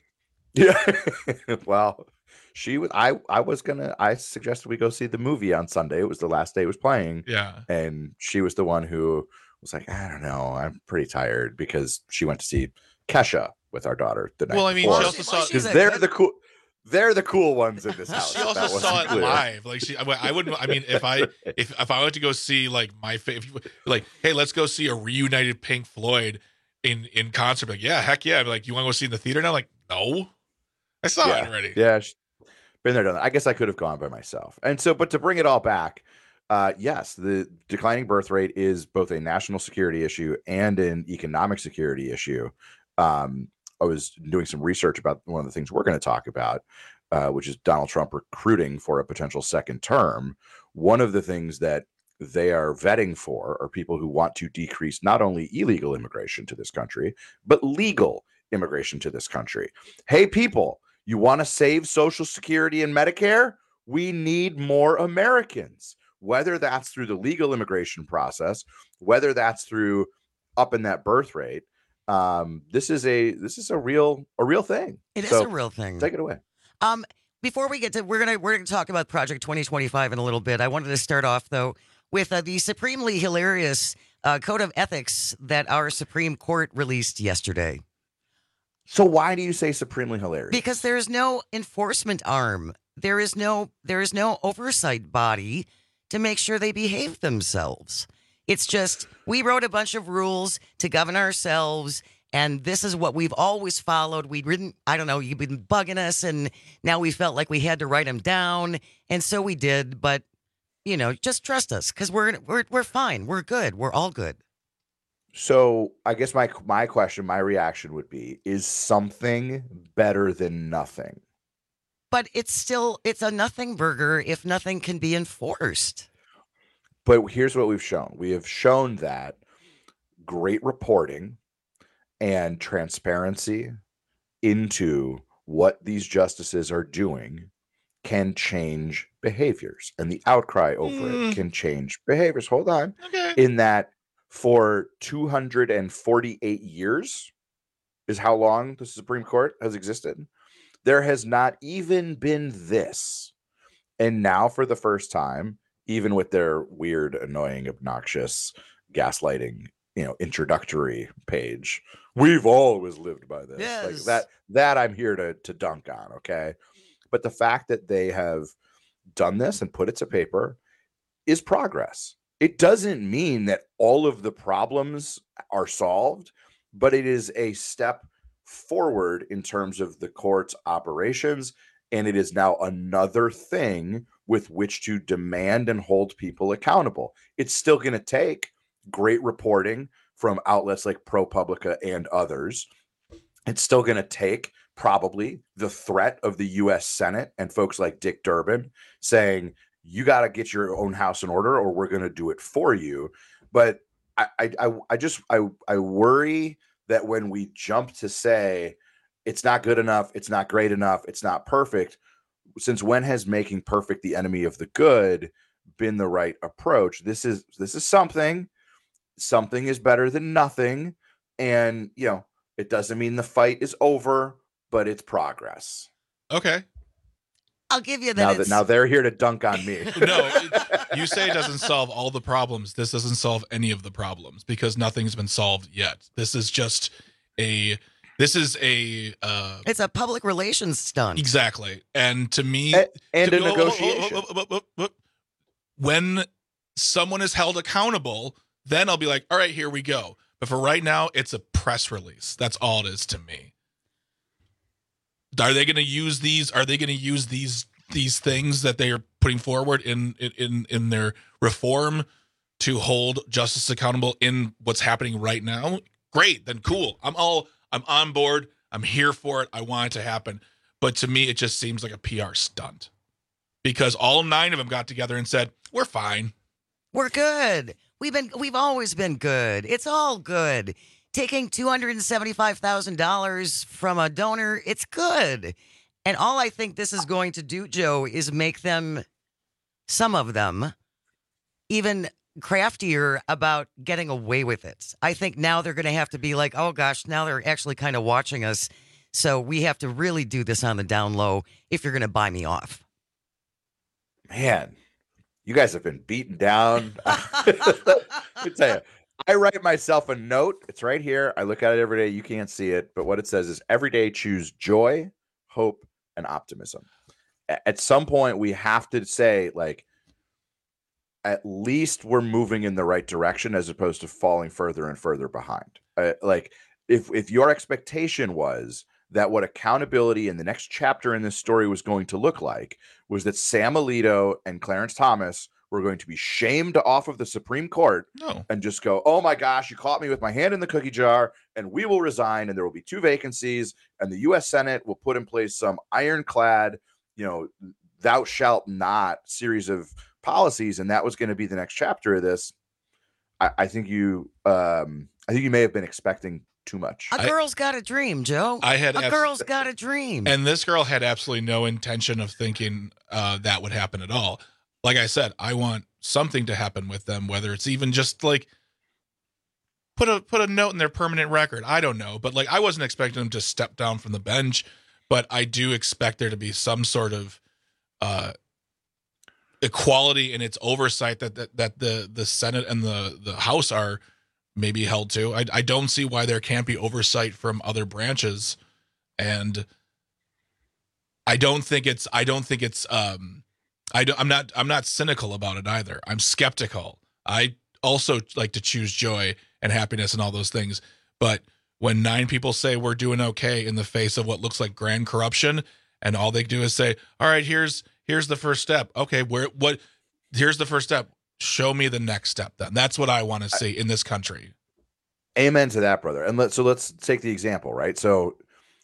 Yeah. Well, she was. I. I was gonna. I suggested we go see the movie on Sunday. It was the last day it was playing. Yeah. And she was the one who was like, I don't know, I'm pretty tired because she went to see Kesha with our daughter the night Well, I mean, before. she also saw because they're the cool. They're the cool ones in this house. She also That wasn't saw it clear. live. Like she, I would- I wouldn't. I mean, if I if if I went to go see like my fa- if you, like, hey, let's go see a reunited Pink Floyd in in concert. Like, yeah, heck yeah. I'd be like, you want to go see in the theater now? Like, no, I saw yeah. it already. Yeah, sh- been there, done that. I guess I could have gone by myself. And so, but to bring it all back, uh, yes, the declining birth rate is both a national security issue and an economic security issue. Um, I was doing some research about one of the things we're going to talk about, uh, which is Donald Trump recruiting for a potential second term. One of the things that they are vetting for are people who want to decrease not only illegal immigration to this country, but legal immigration to this country. Hey, people, you want to save Social Security and Medicare? We need more Americans, whether that's through the legal immigration process, whether that's through up in that birth rate. Um, this is a this is a real a real thing. It is So, a real thing. Take it away. Um, before we get to, we're gonna we're gonna talk about Project twenty twenty-five in a little bit. I wanted to start off though with uh, the supremely hilarious uh, code of ethics that our Supreme Court released yesterday. So why do you say supremely hilarious? Because there is no enforcement arm. There is no there is no oversight body to make sure they behave themselves. It's just we wrote a bunch of rules to govern ourselves, and this is what we've always followed. We didn't, I don't know, you've been bugging us, and now we felt like we had to write them down, and so we did. But you know, just trust us because we're we're we're fine. We're good. We're all good. So I guess my my question, my reaction would be: is something better than nothing? But it's still it's a nothing burger if nothing can be enforced. But here's what we've shown: we have shown that great reporting and transparency into what these justices are doing can change behaviors, and the outcry over Mm. it can change behaviors. Hold on. Okay. In that, for two hundred forty-eight years is how long the Supreme Court has existed. There has not even been this. And now for the first time, even with their weird, annoying, obnoxious gaslighting, you know, introductory page, we've always lived by this. Like Yes. that, that I'm here to to dunk on, okay? But the fact that they have done this and put it to paper is progress. It doesn't mean that all of the problems are solved, but it is a step forward in terms of the court's operations, and it is now another thing with which to demand and hold people accountable. It's still going to take great reporting from outlets like ProPublica and others. It's still going to take probably the threat of the U S Senate and folks like Dick Durbin saying, you got to get your own house in order or we're going to do it for you. But I, I, I, I just, I, I worry that when we jump to say it's not good enough, it's not great enough, it's not perfect, since when has making perfect the enemy of the good been the right approach? This is, this is something, something is better than nothing. And, you know, it doesn't mean the fight is over, but it's progress. Okay. I'll give you that. Now it's- that now they're here to dunk on me. No, it- you say it doesn't solve all the problems. This doesn't solve any of the problems because nothing's been solved yet. This is just a this is a uh It's a public relations stunt. exactly. And to me A- and to a me- oh, oh, oh, negotiation. oh, oh, oh, oh, oh. when someone is held accountable, then I'll be like, all right, here we go. But for right now, it's a press release. That's all it is to me. Are they going to use these? Are they going to use these these things that they are putting forward in in in their reform to hold justice accountable in what's happening right now? Great, then cool. I'm all I'm on board. I'm here for it. I want it to happen. But to me, it just seems like a P R stunt because all nine of them got together and said, "We're fine. We're good. We've been we've always been good. It's all good. Taking two hundred seventy-five thousand dollars from a donor, it's good. And all I think this is going to do, Joe, is make them, some of them, even craftier about getting away with it. I think now they're going to have to be like, oh gosh, now they're actually kind of watching us. So we have to really do this on the down low if you're going to buy me off. Man, you guys have been beaten down. Let me tell you, I write myself a note. It's right here. I look at it every day. You can't see it, but what it says is every day choose joy, hope, and optimism. A- At some point, we have to say, like, at least we're moving in the right direction as opposed to falling further and further behind. Uh, like, if if your expectation was that what accountability in the next chapter in this story was going to look like was that Sam Alito and Clarence Thomas were going to be shamed off of the Supreme Court No. and just go, oh my gosh, you caught me with my hand in the cookie jar, and we will resign, and there will be two vacancies, and the U S Senate will put in place some ironclad, you know, thou shalt not series of policies, and that was going to be the next chapter of this. I, I think you, um, I think you may have been expecting too much. A girl's got a dream, Joe. I had a abs- girl's got a dream. And this girl had absolutely no intention of thinking uh, that would happen at all. Like I said, I want something to happen with them, whether it's even just like put a put a note in their permanent record. I don't know, but like I wasn't expecting them to step down from the bench, but I do expect there to be some sort of uh, equality in its oversight that, that that the the Senate and the the House are maybe held to. I I don't see why there can't be oversight from other branches, and I don't think it's I don't think it's um I don't, I'm not I'm not cynical about it either. I'm skeptical. I also like to choose joy and happiness and all those things, but when nine people say we're doing okay in the face of what looks like grand corruption, and all they do is say, all right, here's here's the first step. Okay, where what here's the first step. Show me the next step then. That's what I want to see in this country. Amen to that, brother. And let so let's take the example, right? So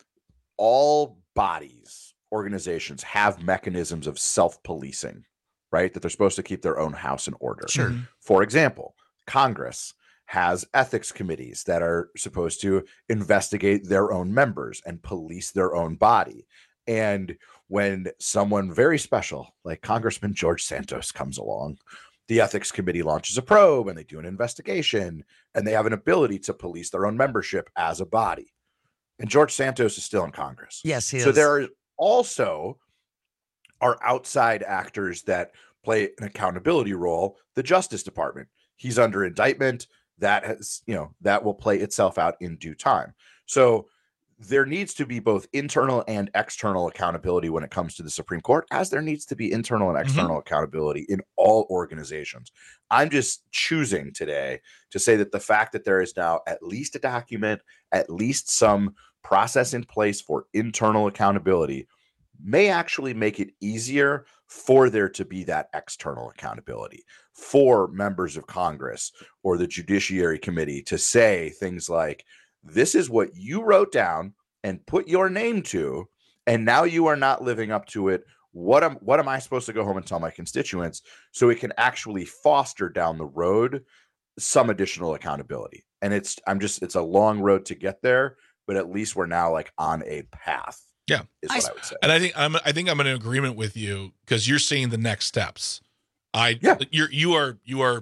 all bodies, organizations have mechanisms of self-policing, right? That they're supposed to keep their own house in order. Sure. For example, Congress has ethics committees that are supposed to investigate their own members and police their own body. And when someone very special, like Congressman George Santos, comes along, the ethics committee launches a probe and they do an investigation, and they have an ability to police their own membership as a body. And George Santos is still in Congress. Yes, he so is. there are also are outside actors that play an accountability role. The Justice Department, he's under indictment. That has, you know, that will play itself out in due time. So there needs to be both internal and external accountability when it comes to the Supreme Court, as there needs to be internal and external mm-hmm. accountability in all organizations. I'm just choosing today to say that the fact that there is now at least a document, at least some process in place for internal accountability may actually make it easier for there to be that external accountability for members of Congress or the Judiciary Committee to say things like, this is what you wrote down and put your name to, and now you are not living up to it. What am what am I supposed to go home and tell my constituents, so it can actually foster down the road some additional accountability? And it's I'm just it's a long road to get there, but at least we're now like on a path. Yeah, is what I, I would say. And I think I'm I think I'm in agreement with you because you're seeing the next steps. I yeah. you're you are you are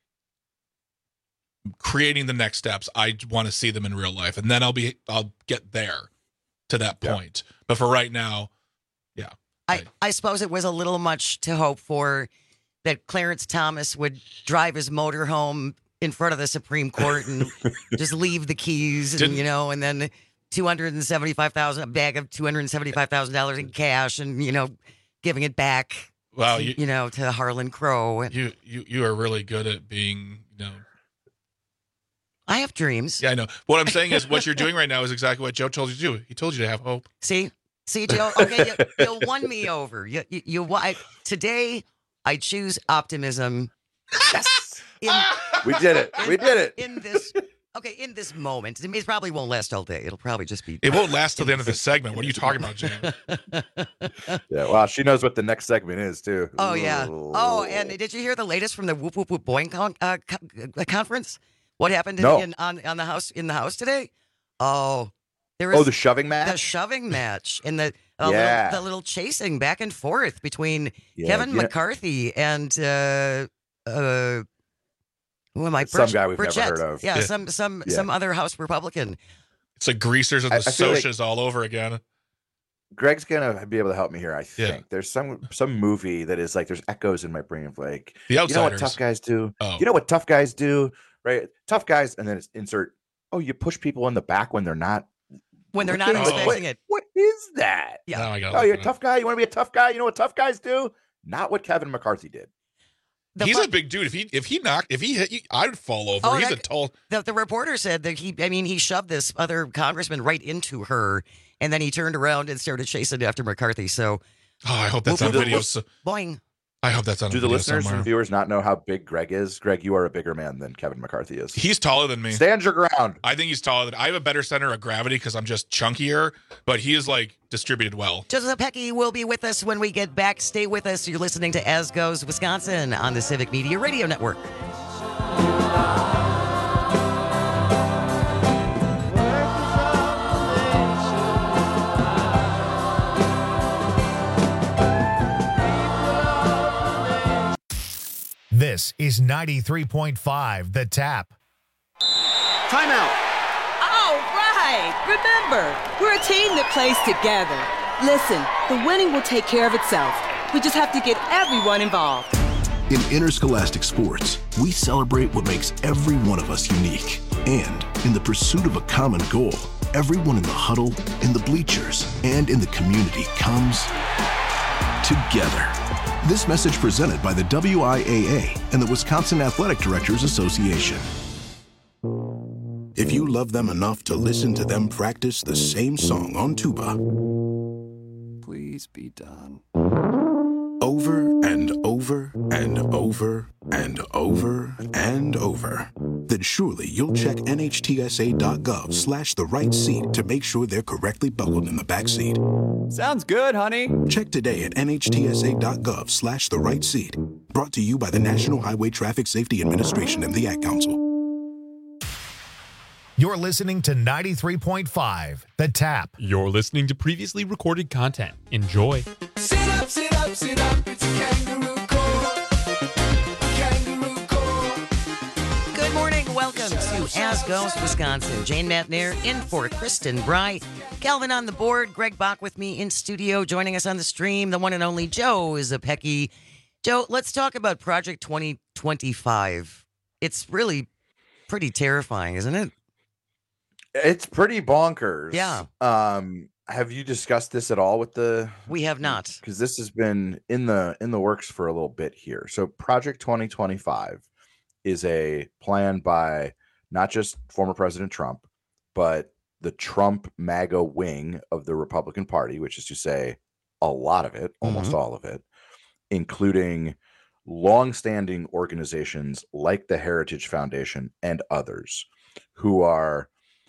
creating the next steps. I want to see them in real life, and then I'll be I'll get there to that point. Yeah. But for right now, yeah. I, right. I suppose it was a little much to hope for that Clarence Thomas would drive his motorhome in front of the Supreme Court and just leave the keys, and Didn't, you know, and then two hundred and seventy-five thousand a bag of two hundred and seventy-five thousand dollars in cash, and you know, giving it back. Wow, to, you, you know, to Harlan Crow. You you you are really good at being, you know. I have dreams. Yeah, I know. What I'm saying is, what you're doing right now is exactly what Joe told you to do. He told you to have hope. See, see, Joe. Okay, you, you won me over. You, you, you. I, today, I choose optimism. Yes, in, we did it. In, we did it. In this, okay, in this moment, it probably won't last all day. It'll probably just be. It won't last till the end of this segment. What are you talking about, Jane? Yeah, well, she knows what the next segment is too. Oh yeah. Oh, and did you hear the latest from the Whoop Whoop Whoop Boing con- uh, co- conference? What happened in, no. in, on on the house in the house today? Oh, there was oh the shoving match. The shoving match and the uh, yeah. little, the little chasing back and forth between yeah, Kevin yeah. McCarthy and uh, uh, who am I? Some Bridget, guy we've Bridget. never heard of. Yeah, yeah. some some yeah. some other House Republican. It's like greasers and the socias like all over again. Greg's gonna be able to help me here. I think yeah. there's some some movie that is like there's echoes in my brain of like The Outsiders. You know what tough guys do? Oh. You know what tough guys do? Right, tough guys, and then it's insert. Oh, you push people in the back when they're not when they're not expecting what, it. What is that? Yeah. Oh, I oh you're a tough guy. You want to be a tough guy? You know what tough guys do? Not what Kevin McCarthy did. The He's fun- a big dude. If he if he knocked if he hit you, I'd fall over. Oh, He's that, a tall. The, the reporter said that he. I mean, he shoved this other congressman right into her, and then he turned around and started chasing after McCarthy. So, oh, I hope that's whoop, on whoop, video. whoop, So, boing. I hope that's on. Do a the video listeners somewhere. and viewers not know how big Greg is? Greg, you are a bigger man than Kevin McCarthy is. He's taller than me. Stand your ground. I think he's taller than. I have a better center of gravity because I'm just chunkier, but he is like distributed well. Joseph Pecky will be with us when we get back. Stay with us. You're listening to As Goes Wisconsin on the Civic Media Radio Network. This is ninety-three point five The Tap. Timeout. All right. Remember, we're a team that plays together. Listen, the winning will take care of itself. We just have to get everyone involved. In interscholastic sports, we celebrate what makes every one of us unique. And in the pursuit of a common goal, everyone in the huddle, in the bleachers, and in the community comes together. This message presented by the W I A A and the Wisconsin Athletic Directors Association. If you love them enough to listen to them practice the same song on tuba, please be done. Over and over and over and over and over, then surely you'll check N H T S A dot gov slash the right seat to make sure they're correctly buckled in the back seat. Sounds good, honey. Check today at N H T S A dot gov slash the right seat. Brought to you by the National Highway Traffic Safety Administration and the Ad Council. You're listening to ninety-three point five The Tap. You're listening to previously recorded content. Enjoy. Sit up, sit up, sit up. It's a kangaroo court. Kangaroo court. Good morning. Welcome to As Goes Wisconsin. Jane Matnair in for Kristen Bright. Calvin on the board. Greg Bach with me in studio. Joining us on the stream, the one and only Joe Zepecki. Joe, let's talk about Project twenty twenty-five. It's really pretty terrifying, isn't it? It's pretty bonkers. Yeah. Um, have you discussed this at all with the? We have not, because this has been in the in the works for a little bit here. So Project twenty twenty-five is a plan by not just former President Trump, but the Trump MAGA wing of the Republican Party, which is to say a lot of it, almost Mm-hmm. all of it, including longstanding organizations like the Heritage Foundation and others who are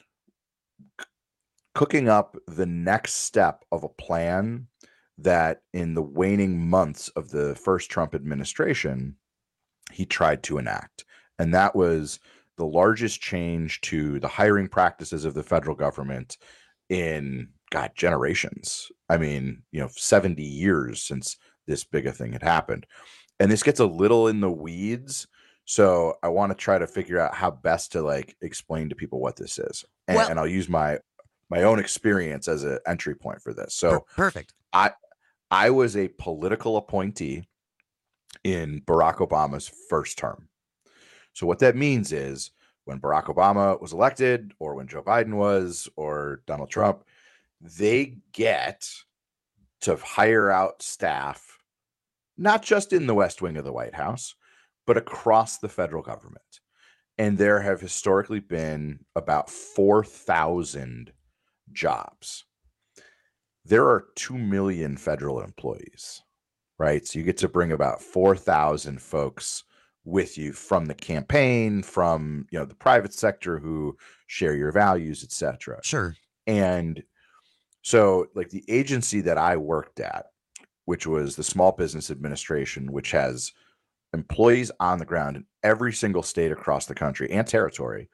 cooking up the next step of a plan that in the waning months of the first Trump administration, he tried to enact. And that was the largest change to the hiring practices of the federal government in, God, generations. I mean, you know, seventy years since this big a thing had happened. And this gets a little in the weeds. So I want to try to figure out how best to like explain to people what this is. And, Well- and I'll use my my own experience as an entry point for this. So perfect. I I was a political appointee in Barack Obama's first term. So what that means is when Barack Obama was elected, or when Joe Biden was, or Donald Trump, they get to hire out staff, not just in the West Wing of the White House, but across the federal government. And there have historically been about four thousand jobs. There are two million federal employees, right? So you get to bring about four thousand folks with you from the campaign, from, you know, the private sector who share your values, et cetera. Sure. And so like the agency that I worked at, which was the Small Business Administration, which has employees on the ground in every single state across the country and territory,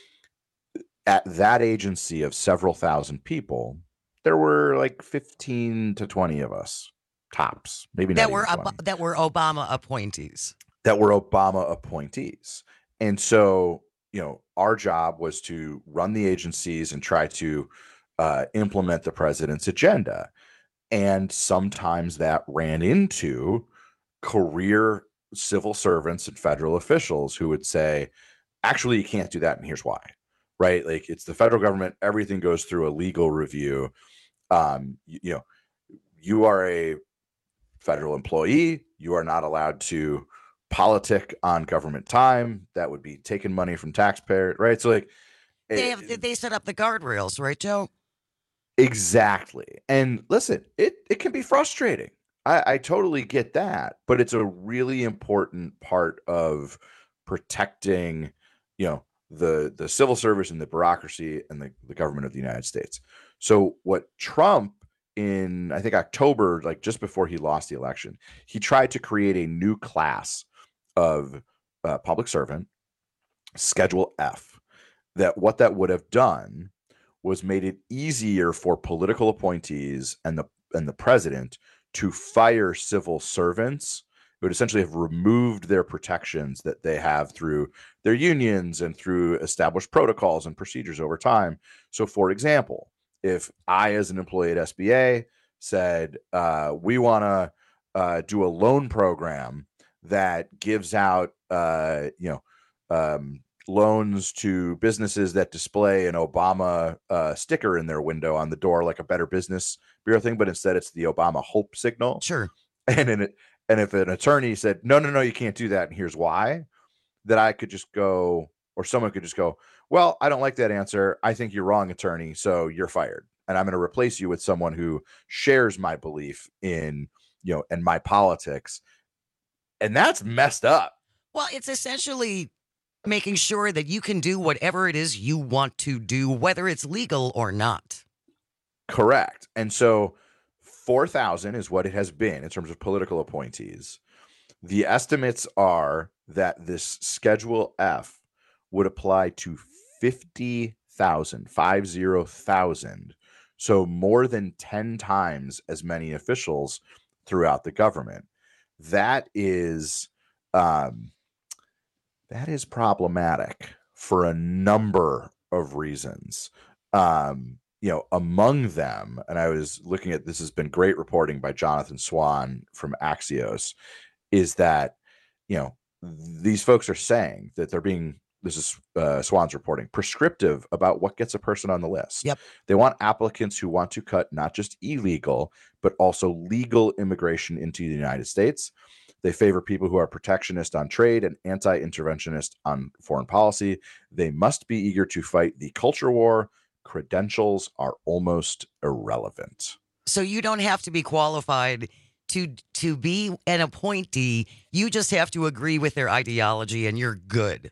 at that agency of several thousand people, there were like fifteen to twenty of us, tops, maybe That not were even Ob- that were Obama appointees. that were Obama appointees. And so, you know, our job was to run the agencies and try to uh, implement the president's agenda. And sometimes that ran into career civil servants and federal officials who would say, actually, you can't do that. And here's why, right? Like it's the federal government. Everything goes through a legal review. Um, you, you know, you are a federal employee. You are not allowed to politic on government time. That would be taking money from taxpayers, right? So like They have they set up the guardrails, right, Joe? exactly. And listen, it it can be frustrating. I, I totally get that, but it's a really important part of protecting, you know, the the civil service and the bureaucracy and the, the government of the United States. So what Trump in, I think October, like just before he lost the election, he tried to create a new class of uh, public servant, Schedule F, that what that would have done was made it easier for political appointees and the and the president to fire civil servants who would essentially have removed their protections that they have through their unions and through established protocols and procedures over time. So, for example, if I, as an employee at S B A, said, uh, we want to uh, do a loan program that gives out, uh, you know, um, loans to businesses that display an Obama uh, sticker in their window on the door, like a Better Business Bureau thing, but instead it's the Obama hope signal. Sure. And in it, and if an attorney said, no, no, no, you can't do that, and here's why, that I could just go, or someone could just go, well, I don't like that answer. I think you're wrong, attorney. So you're fired. And I'm going to replace you with someone who shares my belief in, you know, and my politics. And that's messed up. Well, it's essentially making sure that you can do whatever it is you want to do, whether it's legal or not. Correct. And so four thousand is what it has been in terms of political appointees. The estimates are that this Schedule F would apply to fifty thousand, five zero thousand. So more than ten times as many officials throughout the government. That is, um, that is problematic for a number of reasons. Um, you know, among them, and I was looking at, this has been great reporting by Jonathan Swan from Axios, is that, you know, these folks are saying that they're being, this is uh, Swan's reporting, prescriptive about what gets a person on the list. Yep. They want applicants who want to cut not just illegal, but also legal immigration into the United States. They favor people who are protectionist on trade and anti-interventionist on foreign policy. They must be eager to fight the culture war. Credentials are almost irrelevant. So you don't have to be qualified to to be an appointee. You just have to agree with their ideology and you're good.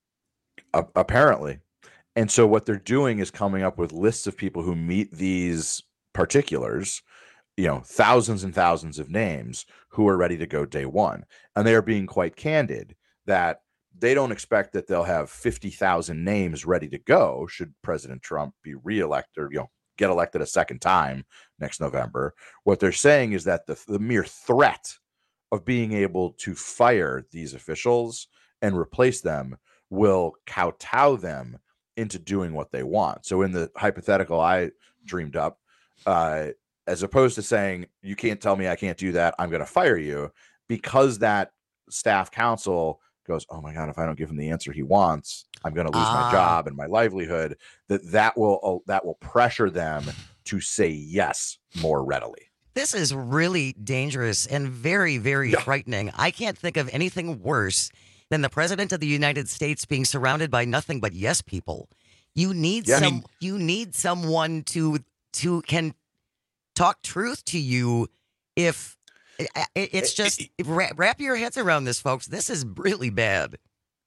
Uh, apparently. And so what they're doing is coming up with lists of people who meet these particulars, you know, thousands and thousands of names who are ready to go day one. And they are being quite candid that they don't expect that they'll have fifty thousand names ready to go should President Trump be reelected or, you know, get elected a second time next November. What they're saying is that the, the mere threat of being able to fire these officials and replace them will kowtow them into doing what they want. So in the hypothetical I dreamed up, uh, as opposed to saying, you can't tell me I can't do that, I'm going to fire you, because that staff council goes, oh my God, if I don't give him the answer he wants, I'm going to lose Ah. my job and my livelihood, that that will, uh, that will pressure them to say yes more readily. This is really dangerous and very, very Yeah. frightening. I can't think of anything worse than the president of the United States being surrounded by nothing but yes people. You need Yeah, I some mean- you need someone to to can talk truth to you. If it, it's just wrap, wrap your heads around this, folks. This is really bad.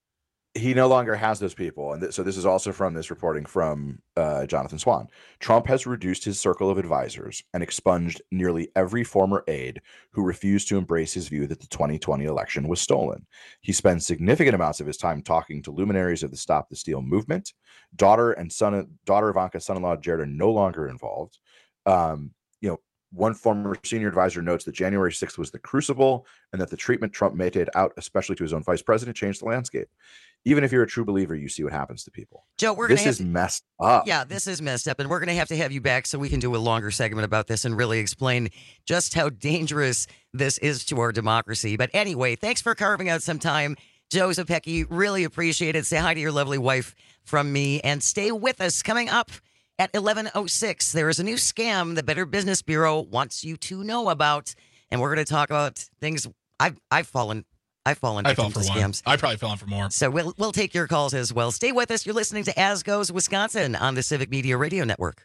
He no longer has those people. And th- so this is also from this reporting from uh, Jonathan Swan. Trump has reduced his circle of advisors and expunged nearly every former aide who refused to embrace his view that the twenty twenty election was stolen. He spends significant amounts of his time talking to luminaries of the Stop the Steal movement. Daughter and son, daughter Ivanka, son-in-law Jared are no longer involved. Um, you know, one former senior advisor notes that January sixth was the crucible and that the treatment Trump meted out, especially to his own vice president, changed the landscape. Even if you're a true believer, you see what happens to people. Joe, we're this gonna have is to- messed up. Yeah, this is messed up, and we're going to have to have you back so we can do a longer segment about this and really explain just how dangerous this is to our democracy. But anyway, thanks for carving out some time, Joe Zepecki. Really appreciate it. Say hi to your lovely wife from me, and stay with us. Coming up at eleven oh six, there is a new scam the Better Business Bureau wants you to know about, and we're going to talk about things I've I've fallen. I've fallen I victim fell for to one. scams. I probably fell in for more. So we'll we'll take your calls as well. Stay with us. You're listening to As Goes Wisconsin on the Civic Media Radio Network.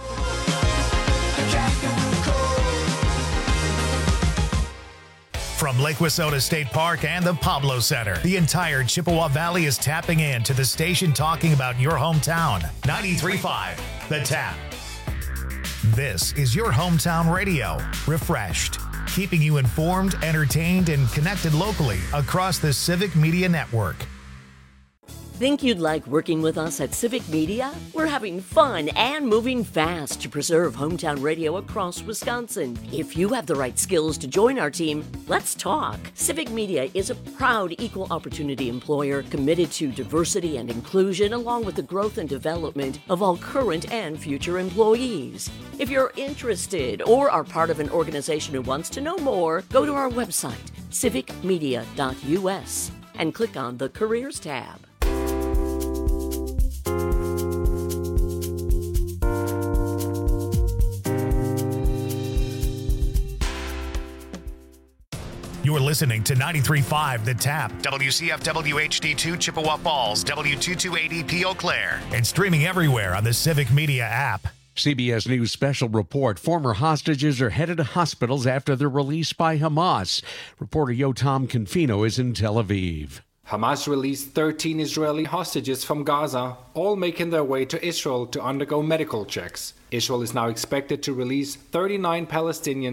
From Lake Wissota State Park and the Pablo Center, the entire Chippewa Valley is tapping in to the station talking about your hometown. ninety-three point five, The Tap. This is your hometown radio, refreshed, keeping you informed, entertained, and connected locally across the Civic Media Network. Think you'd like working with us at Civic Media? We're having fun and moving fast to preserve hometown radio across Wisconsin. If you have the right skills to join our team, let's talk. Civic Media is a proud equal opportunity employer committed to diversity and inclusion, along with the growth and development of all current and future employees. If you're interested or are part of an organization who wants to know more, go to our website, civic media dot u s, and click on the Careers tab. You're listening to ninety-three point five The Tap, W C F W H D two Chippewa Falls, W two two eight E P Eau Claire, and streaming everywhere on the Civic Media app. C B S News special report. Former hostages are headed to hospitals after their release by Hamas. Reporter Yotam Confino is in Tel Aviv. Hamas released thirteen Israeli hostages from Gaza, all making their way to Israel to undergo medical checks. Israel is now expected to release thirty-nine Palestinians